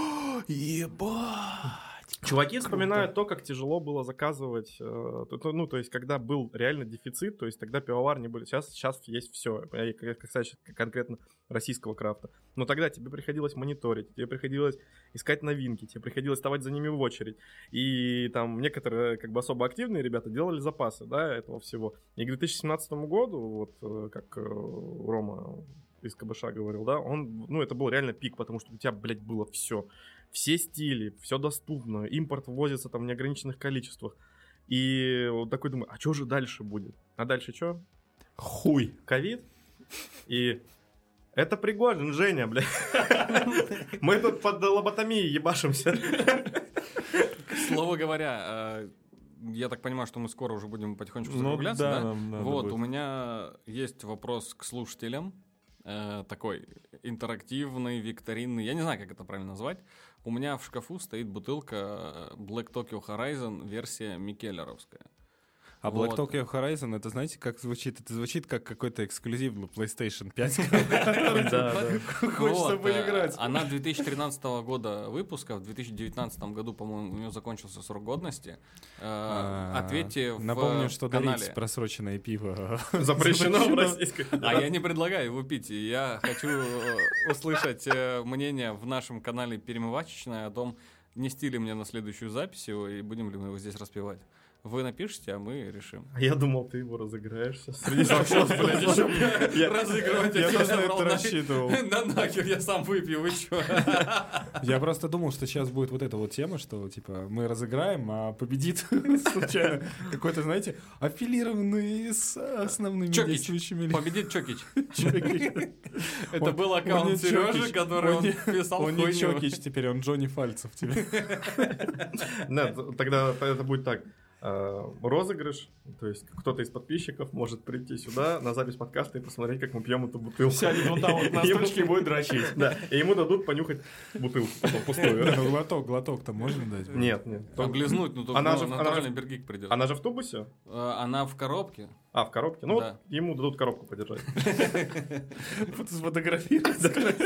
ебать. Чуваки вспоминают то, как тяжело было заказывать, ну, то есть, когда был реально дефицит, то есть, тогда пивовар не были. Сейчас есть все, кстати, конкретно российского крафта. Но тогда тебе приходилось мониторить, тебе приходилось искать новинки, тебе приходилось вставать за ними в очередь. И там некоторые, как бы, особо активные ребята делали запасы, да, этого всего. И к 2017 году, вот, как Рома из КБШ говорил, да, это был реально пик, потому что у тебя, блядь, было все. Все стили, все доступно, импорт ввозится там в неограниченных количествах. И вот такой думаю, а что же дальше будет? А дальше что? Хуй. Ковид? И это Пригожин, Женя, блядь. Мы тут под лоботомией ебашимся. К слову говоря, я так понимаю, что мы скоро уже будем потихонечку закругляться, да? нам надо Вот, будет. у меня есть вопрос к слушателям. Такой интерактивный, викторинный. Я не знаю, как это правильно назвать. У меня в шкафу стоит бутылка Black Tokyo Horizon версия микеллеровская. А Black Вот. Tokyo Horizon, это знаете, как звучит? Это звучит как какой-то эксклюзив для PlayStation 5. Да, да. Хочется Вот, поиграть. Она 2013 года выпуска, в 2019 году, по-моему, у нее закончился срок годности. Ответьте в Напомню, что канале. дарить просроченное пиво Запрещено в Российской А я не предлагаю его пить. И я хочу услышать мнение в нашем канале «Перемывачечное» о том, нести ли мне на следующую запись его и будем ли мы его здесь распевать. Вы напишите, а мы решим. А я думал, ты его разыграешь сейчас. Среди вопросов, блядь, еще. Разыгрывать Я я тоже на собрал это нахер. рассчитывал. Да нахер, я сам выпью, вы чё? Я просто думал, что сейчас будет вот эта вот тема, что типа мы разыграем, а победит случайно какой-то, знаете, аффилированный с основными Чокич. действующими лицами. Победит Чокич. Чокич. Это был Он не аккаунт Сережи, Чокич, который он он не- писал Он не хуйню. Чокич теперь, он Джонни Фальцев теперь. Нет, тогда это будет так. Розыгрыш, то есть кто-то из подписчиков может прийти сюда на запись подкаста и посмотреть, как мы пьем эту бутылку. Сядет вон там вот на Ему- стульчике и будет дрочить. Да, и ему дадут понюхать бутылку потом пустую. Ну, глоток-то можно дать? Нет, нет. Облизнуть, ну только Она же- натуральный бергик придет. Она же в тубусе? Она в коробке. А, в коробке? Ну, Да. вот ему дадут коробку подержать. Сфотографироваться.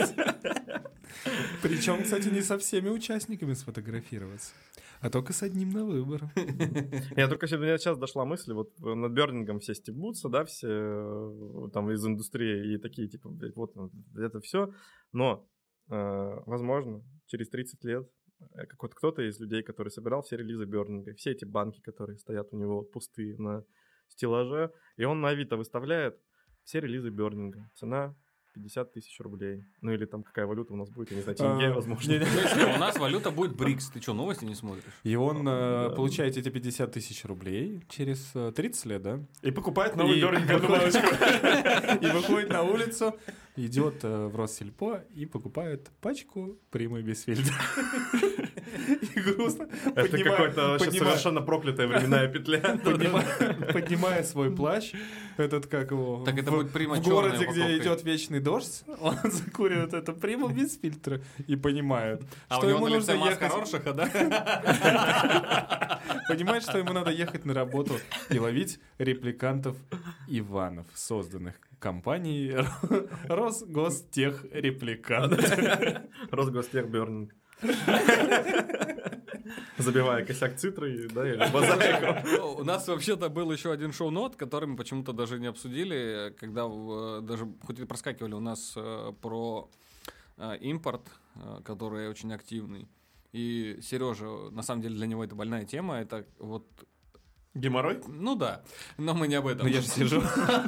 Причем, кстати, не со всеми участниками сфотографироваться, а только с одним на выбор. Я только до меня сейчас дошла мысль, вот над Бёрнингом все стебутся, да, все там из индустрии и такие, типа, блядь, вот это все. Но, возможно, через 30 лет кто-то из людей, который собирал все релизы Бёрнинга, все эти банки, которые стоят у него пустые на стеллаже, и он на Авито выставляет все релизы Бёрнинга. Цена 50 тысяч рублей. Ну или там какая валюта у нас будет, я не знаю, тенге, возможно. Не-не. То есть у нас валюта будет БРИКС. Ты что, новости не смотришь? И он получает эти 50 тысяч рублей через 30 лет, да? И покупает новый И Бёрнинг. И выходит на улицу, идет в Россельпо и покупает пачку Примы Бисфельда. И грустно, Это какая-то вообще совершенно проклятая временная петля. поднимая свой плащ, этот как его... Так это будет Прима в чёрная городе, где упаковка. идет вечный дождь, он закуривает эту Приму без фильтра и понимает, А у что него ему на лице нужно маска ехать... Роршаха, да? Понимает, что ему надо ехать на работу и ловить репликантов Иванов, созданных компанией Росгостехрепликант. Росгостех Бёрнинг. Забивая косяк цитры, да, или мозаику. У нас вообще-то был еще один шоу-нот, который мы почему-то даже не обсудили, когда даже хоть и проскакивали у нас про импорт, который очень активный. И Сережа, на самом деле для него это больная тема, это вот... Геморрой? Ну да, но мы не об этом. Ну я же сижу.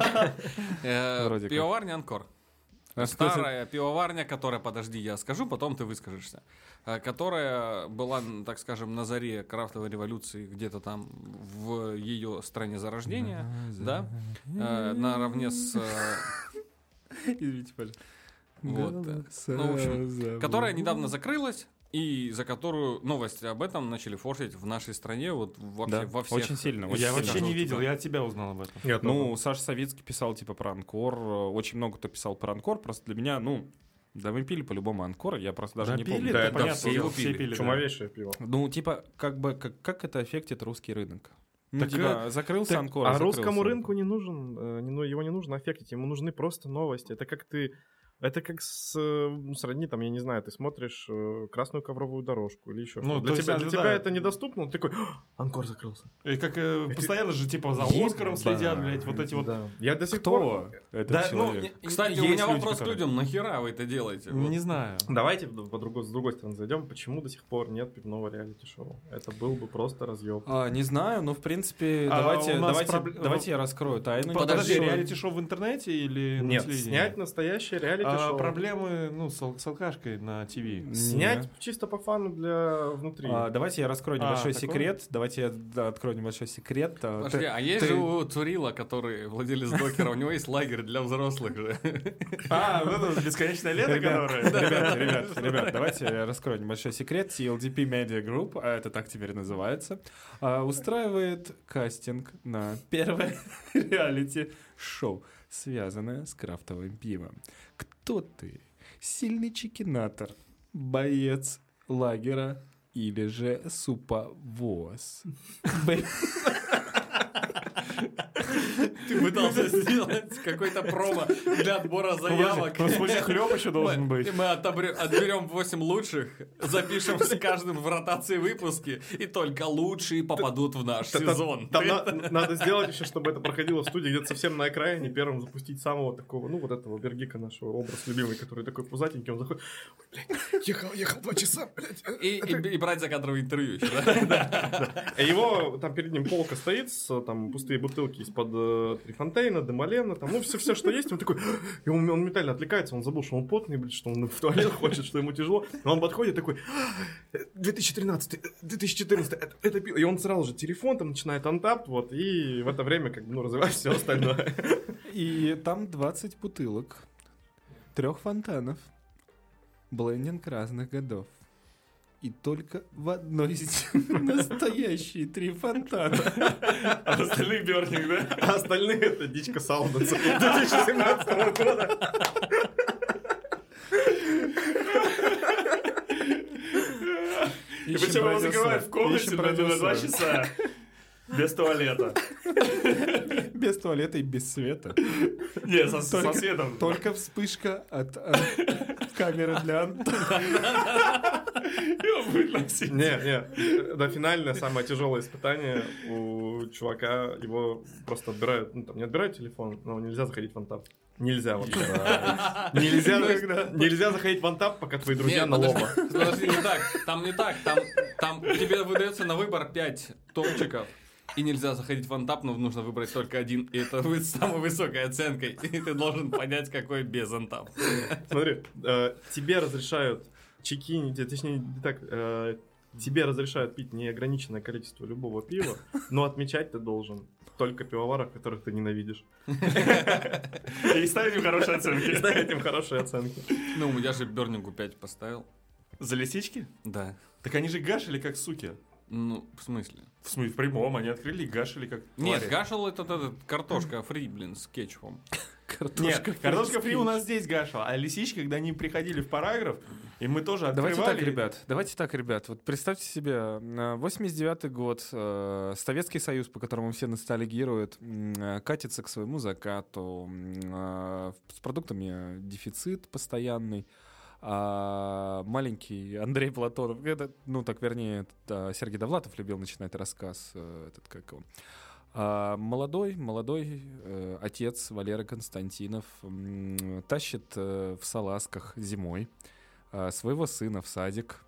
Вроде как. Пивоварня «Анкор». Старая пивоварня, которая, подожди, я скажу, потом ты выскажешься, которая была, так скажем, на заре крафтовой революции где-то там в ее стране зарождения, да, наравне с... Извините, пожалуйста. Вот, ну, в общем, которая недавно закрылась, и за которую новости об этом начали форсить в нашей стране, вот вообще Да, во всех... очень сильно. Я очень вообще сильно. не видел, я от тебя узнал об этом. Ну, Саша Савицкий писал типа про Анкор, очень много кто писал про Анкор, просто для меня, ну, да мы пили по-любому Анкор, я просто даже не помню. да, это да, понятно, все его все пили. пили. да. Чумовейшее пиво. Ну, типа, как это аффектит русский рынок? Ну, Так, типа, закрылся так, Анкор, А закрылся русскому Анкор. рынку не нужен, его не нужно аффектить, ему нужны просто новости. Это как сродни, там, я не знаю, ты смотришь красную ковровую дорожку или еще Ну, что-то. то Для есть, тебя, да, для да. тебя это недоступно, ты такой, Анкор закрылся. И как постоянно же, типа, за Оскаром следят, блядь, вот эти вот... Да. Я до сих Кто пор... этот Да, ну, человек? Кстати, у Есть меня люди, вопрос к которые- людям, нахера вы это делаете? Вот. Не знаю. Давайте с другой стороны зайдем. Почему до сих пор нет пивного реалити-шоу? Это был бы просто разъеб. Не знаю, но в принципе, А давайте, у нас давайте я раскрою тайну. Подожди, небольшую. реалити-шоу в интернете или на Нет, телевидении? снять настоящее реалити-шоу. Проблемы, ну, с алкашкой на ТВ. Снять Не. чисто по фану для внутри. Давайте я раскрою небольшой такое? секрет. Давайте я открою небольшой секрет. Подожди, а есть же у Цурила, который владелец докера, у него есть лагерь для взрослых же. Вот это бесконечное лето, которое... Ребят, давайте я раскрою небольшой секрет. TLDP Media Group, а это так теперь называется, устраивает кастинг на первое реалити-шоу, связанное с крафтовым пивом. Кто ты? Сильный чекинатор, боец лагера или же суповоз? Ты пытался сделать какой-то промо для отбора заявок. Ну, в смысле, хлеб еще должен быть. Мы отберем 8 лучших, запишем с каждым в ротации выпуски, и только лучшие попадут в наш сезон. Там надо сделать еще, чтобы это проходило в студии где-то совсем на окраине, первым запустить самого такого, ну, вот этого Бергика нашего, образ любимый, который такой пузатенький, он заходит, ой, блядь, ехал 2 часа, блядь. И брать закадровое интервью еще, да? Его, там перед ним полка стоит, там пустые бутылки из-под Трифонтейна, Демолена, там, ну, все, что есть, он такой, и он моментально отвлекается, он забыл, что он потный, блядь, что он в туалет хочет, что ему тяжело, но он подходит такой, 2013, 2014, это пиво, и он сразу же телефон, там, начинает антапт, вот, и в это время, как бы, ну, развивается все остальное. И там 20 бутылок, 3 фонтанов, блендинг разных годов. И только в одной из настоящие 3 фонтана. А остальных Бёрнинг, да? А остальные это дичка Сауденса 2017 года. И причем его закрывают в комнате на 2 часа. Без туалета. Без туалета и без света. Не, со светом. Только вспышка от камеры для Антона. Его будет носить. Не, да, финальное, самое тяжелое испытание у чувака, его просто отбирают, ну там не отбирают телефон, но нельзя заходить в антап. Нельзя вообще. Нельзя заходить в антап, пока твои друзья на лоба. Подожди, не так. Там тебе выдается на выбор 5 топчиков. И нельзя заходить в антап, но нужно выбрать только один. И это будет самой высокой оценкой. И ты должен понять, какой без антап. Смотри, тебе разрешают чекинить, точнее, не так, тебе разрешают пить неограниченное количество любого пива, но отмечать ты должен только пивоваров, которых ты ненавидишь. И ставить им хорошие оценки. И ставить им хорошие оценки. Ну, я же Бёрнингу 5 поставил. За лисички? Да. Так они же гашили как суки. Ну, в смысле? В смысле, в прямом, они открыли и гашили как Нет, твари. гашел этот картошка фри, блин, с кетчупом. Нет, картошка фри у нас здесь гашила, а лисички, когда они приходили в параграф, и мы тоже открывали... Давайте так, ребят. Вот представьте себе, 89-й год, Советский Союз, по которому все ностальгируют, катится к своему закату, с продуктами дефицит постоянный. Маленький Андрей Платонов, вернее, Сергей Довлатов любил начинать рассказ, молодой отец Валера Константинов тащит в салазках зимой своего сына в садик,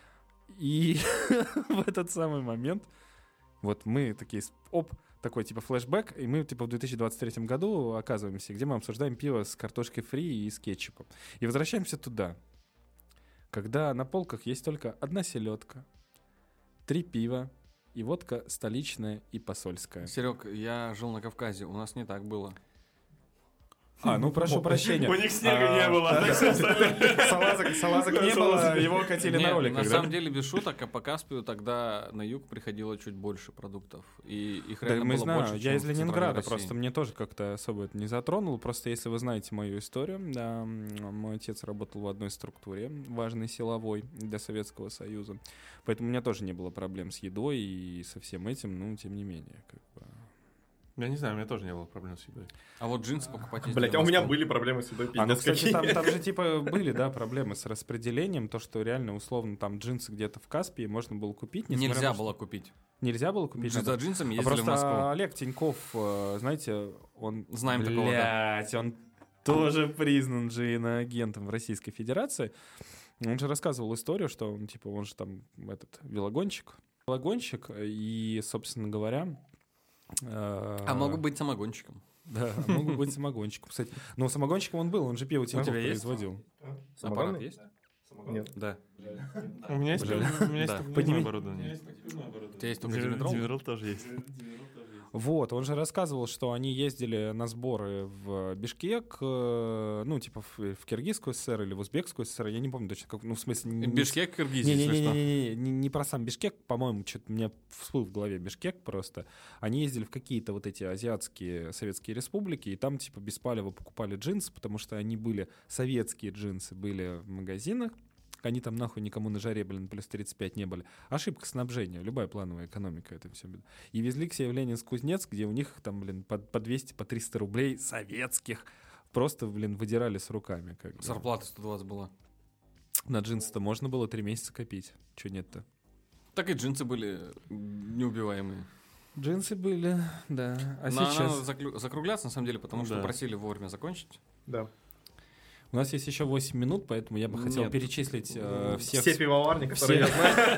и в этот самый момент вот мы такие, такой типа флешбэк, и мы типа в 2023 году оказываемся, где мы обсуждаем пиво с картошкой фри и с кетчупом. И возвращаемся туда, когда на полках есть только одна селедка, 3 пива и водка столичная и посольская. Серег, я жил на Кавказе, у нас не так было. Прошу прощения. У них снега не было. Салазок не было, его катили на роликах. На самом деле, без шуток, а по Каспию тогда на юг приходило чуть больше продуктов. И их реально было больше, я чем из в Центральной Ленинграда, России. просто мне тоже как-то особо это не затронуло. Просто если вы знаете мою историю, да, мой отец работал в одной структуре, важной силовой для Советского Союза. Поэтому у меня тоже не было проблем с едой и со всем этим, но тем не менее, Я не знаю, у меня тоже не было проблем с едой. А вот джинсы покупать ездили Блять, в а у меня Москву. были проблемы с едой, кстати, там же типа были, да, проблемы с распределением, то, что реально условно там джинсы где-то в Каспии можно было купить. Нельзя было купить. Нельзя было купить? За джинсами ездили просто в Москву. Олег Тиньков, знаете, он... Знаем такого, да. Он тоже признан же иноагентом в Российской Федерации. Он же рассказывал историю, что он же там велогонщик, и, собственно говоря... А могу быть самогонщиком. Да, могу быть самогонщиком, кстати. Но самогонщиком он был, он же пиво Тиньков производил. Аппарат есть? Нет. Да. У меня есть Да. поднимное оборудование. У тебя есть только Димитрол? Димитрол тоже есть. Вот, он же рассказывал, что они ездили на сборы в Бишкек, в Киргизскую ССР или в Узбекскую ССР, я не помню точно, как, в смысле... Бишкек, Киргизия, если что. Не про сам Бишкек, по-моему, что-то у меня всплыл в голове Бишкек просто. Они ездили в какие-то вот эти азиатские советские республики, и там беспалево покупали джинсы, потому что они были, советские джинсы были в магазинах, Они там нахуй никому на жаре, блин, плюс 35 не были. Ошибка снабжения, любая плановая экономика, это все. И везли к себе в Ленинск-Кузнец, где у них там, блин, по 200, по 300 рублей советских просто, блин, выдирали с руками. Как бы. Зарплата 120 была. На джинсы-то можно было 3 месяца копить. Че нет-то? Так и джинсы были неубиваемые. Джинсы были, да. А Но сейчас... надо закругляться, на самом деле, потому что Да. просили вовремя закончить. Да. У нас есть еще 8 минут, поэтому я бы хотел Нет. перечислить всех... Все пивоварни, которые я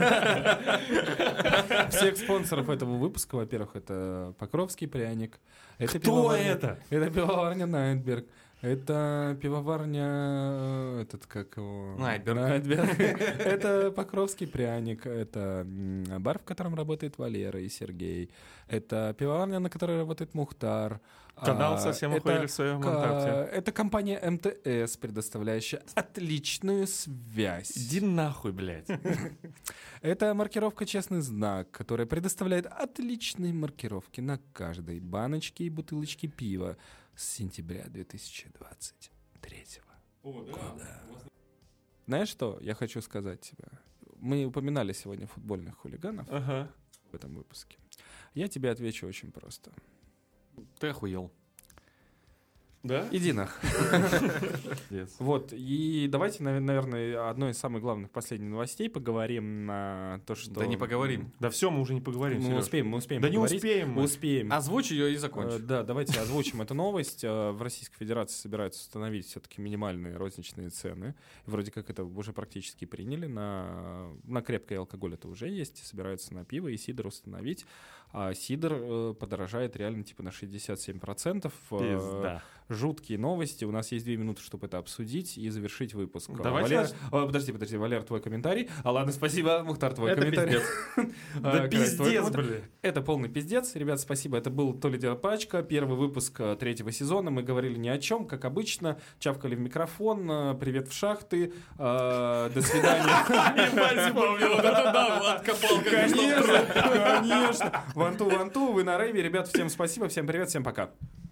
знаю. Всех спонсоров этого выпуска. Во-первых, это Покровский пряник. Это Кто это? Это пивоварня Найтберг. Это пивоварня... Этот, как его... Найтберг. Это Покровский пряник. Это бар, в котором работает Валера и Сергей. Это пивоварня, на которой работает Мухтар. Канал совсем охуели в своем ВКонтакте. Это компания МТС, предоставляющая отличную связь. Иди нахуй, блядь. Это маркировка «Честный знак», которая предоставляет отличные маркировки на каждой баночке и бутылочке пива с сентября 2023 года. Знаешь что я хочу сказать тебе? Мы упоминали сегодня футбольных хулиганов Ага. в этом выпуске. Я тебе отвечу очень просто. Ты охуел. Да? Иди нахуй. Пиздец. Вот, и давайте, наверное, одной из самых главных последних новостей поговорим на то, что... Да не поговорим. Да все, мы уже не поговорим, Мы Серёж. успеем Да не поговорить. успеем Мы мы. успеем. Озвучь ее и закончи. Да, давайте озвучим эту новость. В Российской Федерации собираются установить все-таки минимальные розничные цены. Вроде как это уже практически приняли. На крепкий алкоголь это уже есть. Собираются на пиво и сидр установить. А сидр подорожает реально типа на 67%. Пизда. Жуткие новости. У нас есть 2 минуты, чтобы это обсудить и завершить выпуск. Давайте Подожди, Валер, твой комментарий. Ладно, спасибо, Мухтар, твой Это комментарий. Да Крась, твой пиздец, комментарий. блин. Это полный пиздец. Ребят, спасибо. Это был «То ли дело прачка», первый выпуск 3-го сезона. Мы говорили ни о чем, как обычно. Чавкали в микрофон. Привет в шахты. До свидания. Ебать, вспомнил. Вот это да, Влад копал, Конечно. Ванту, вы на рейве. Ребят, всем спасибо, всем привет, всем пока.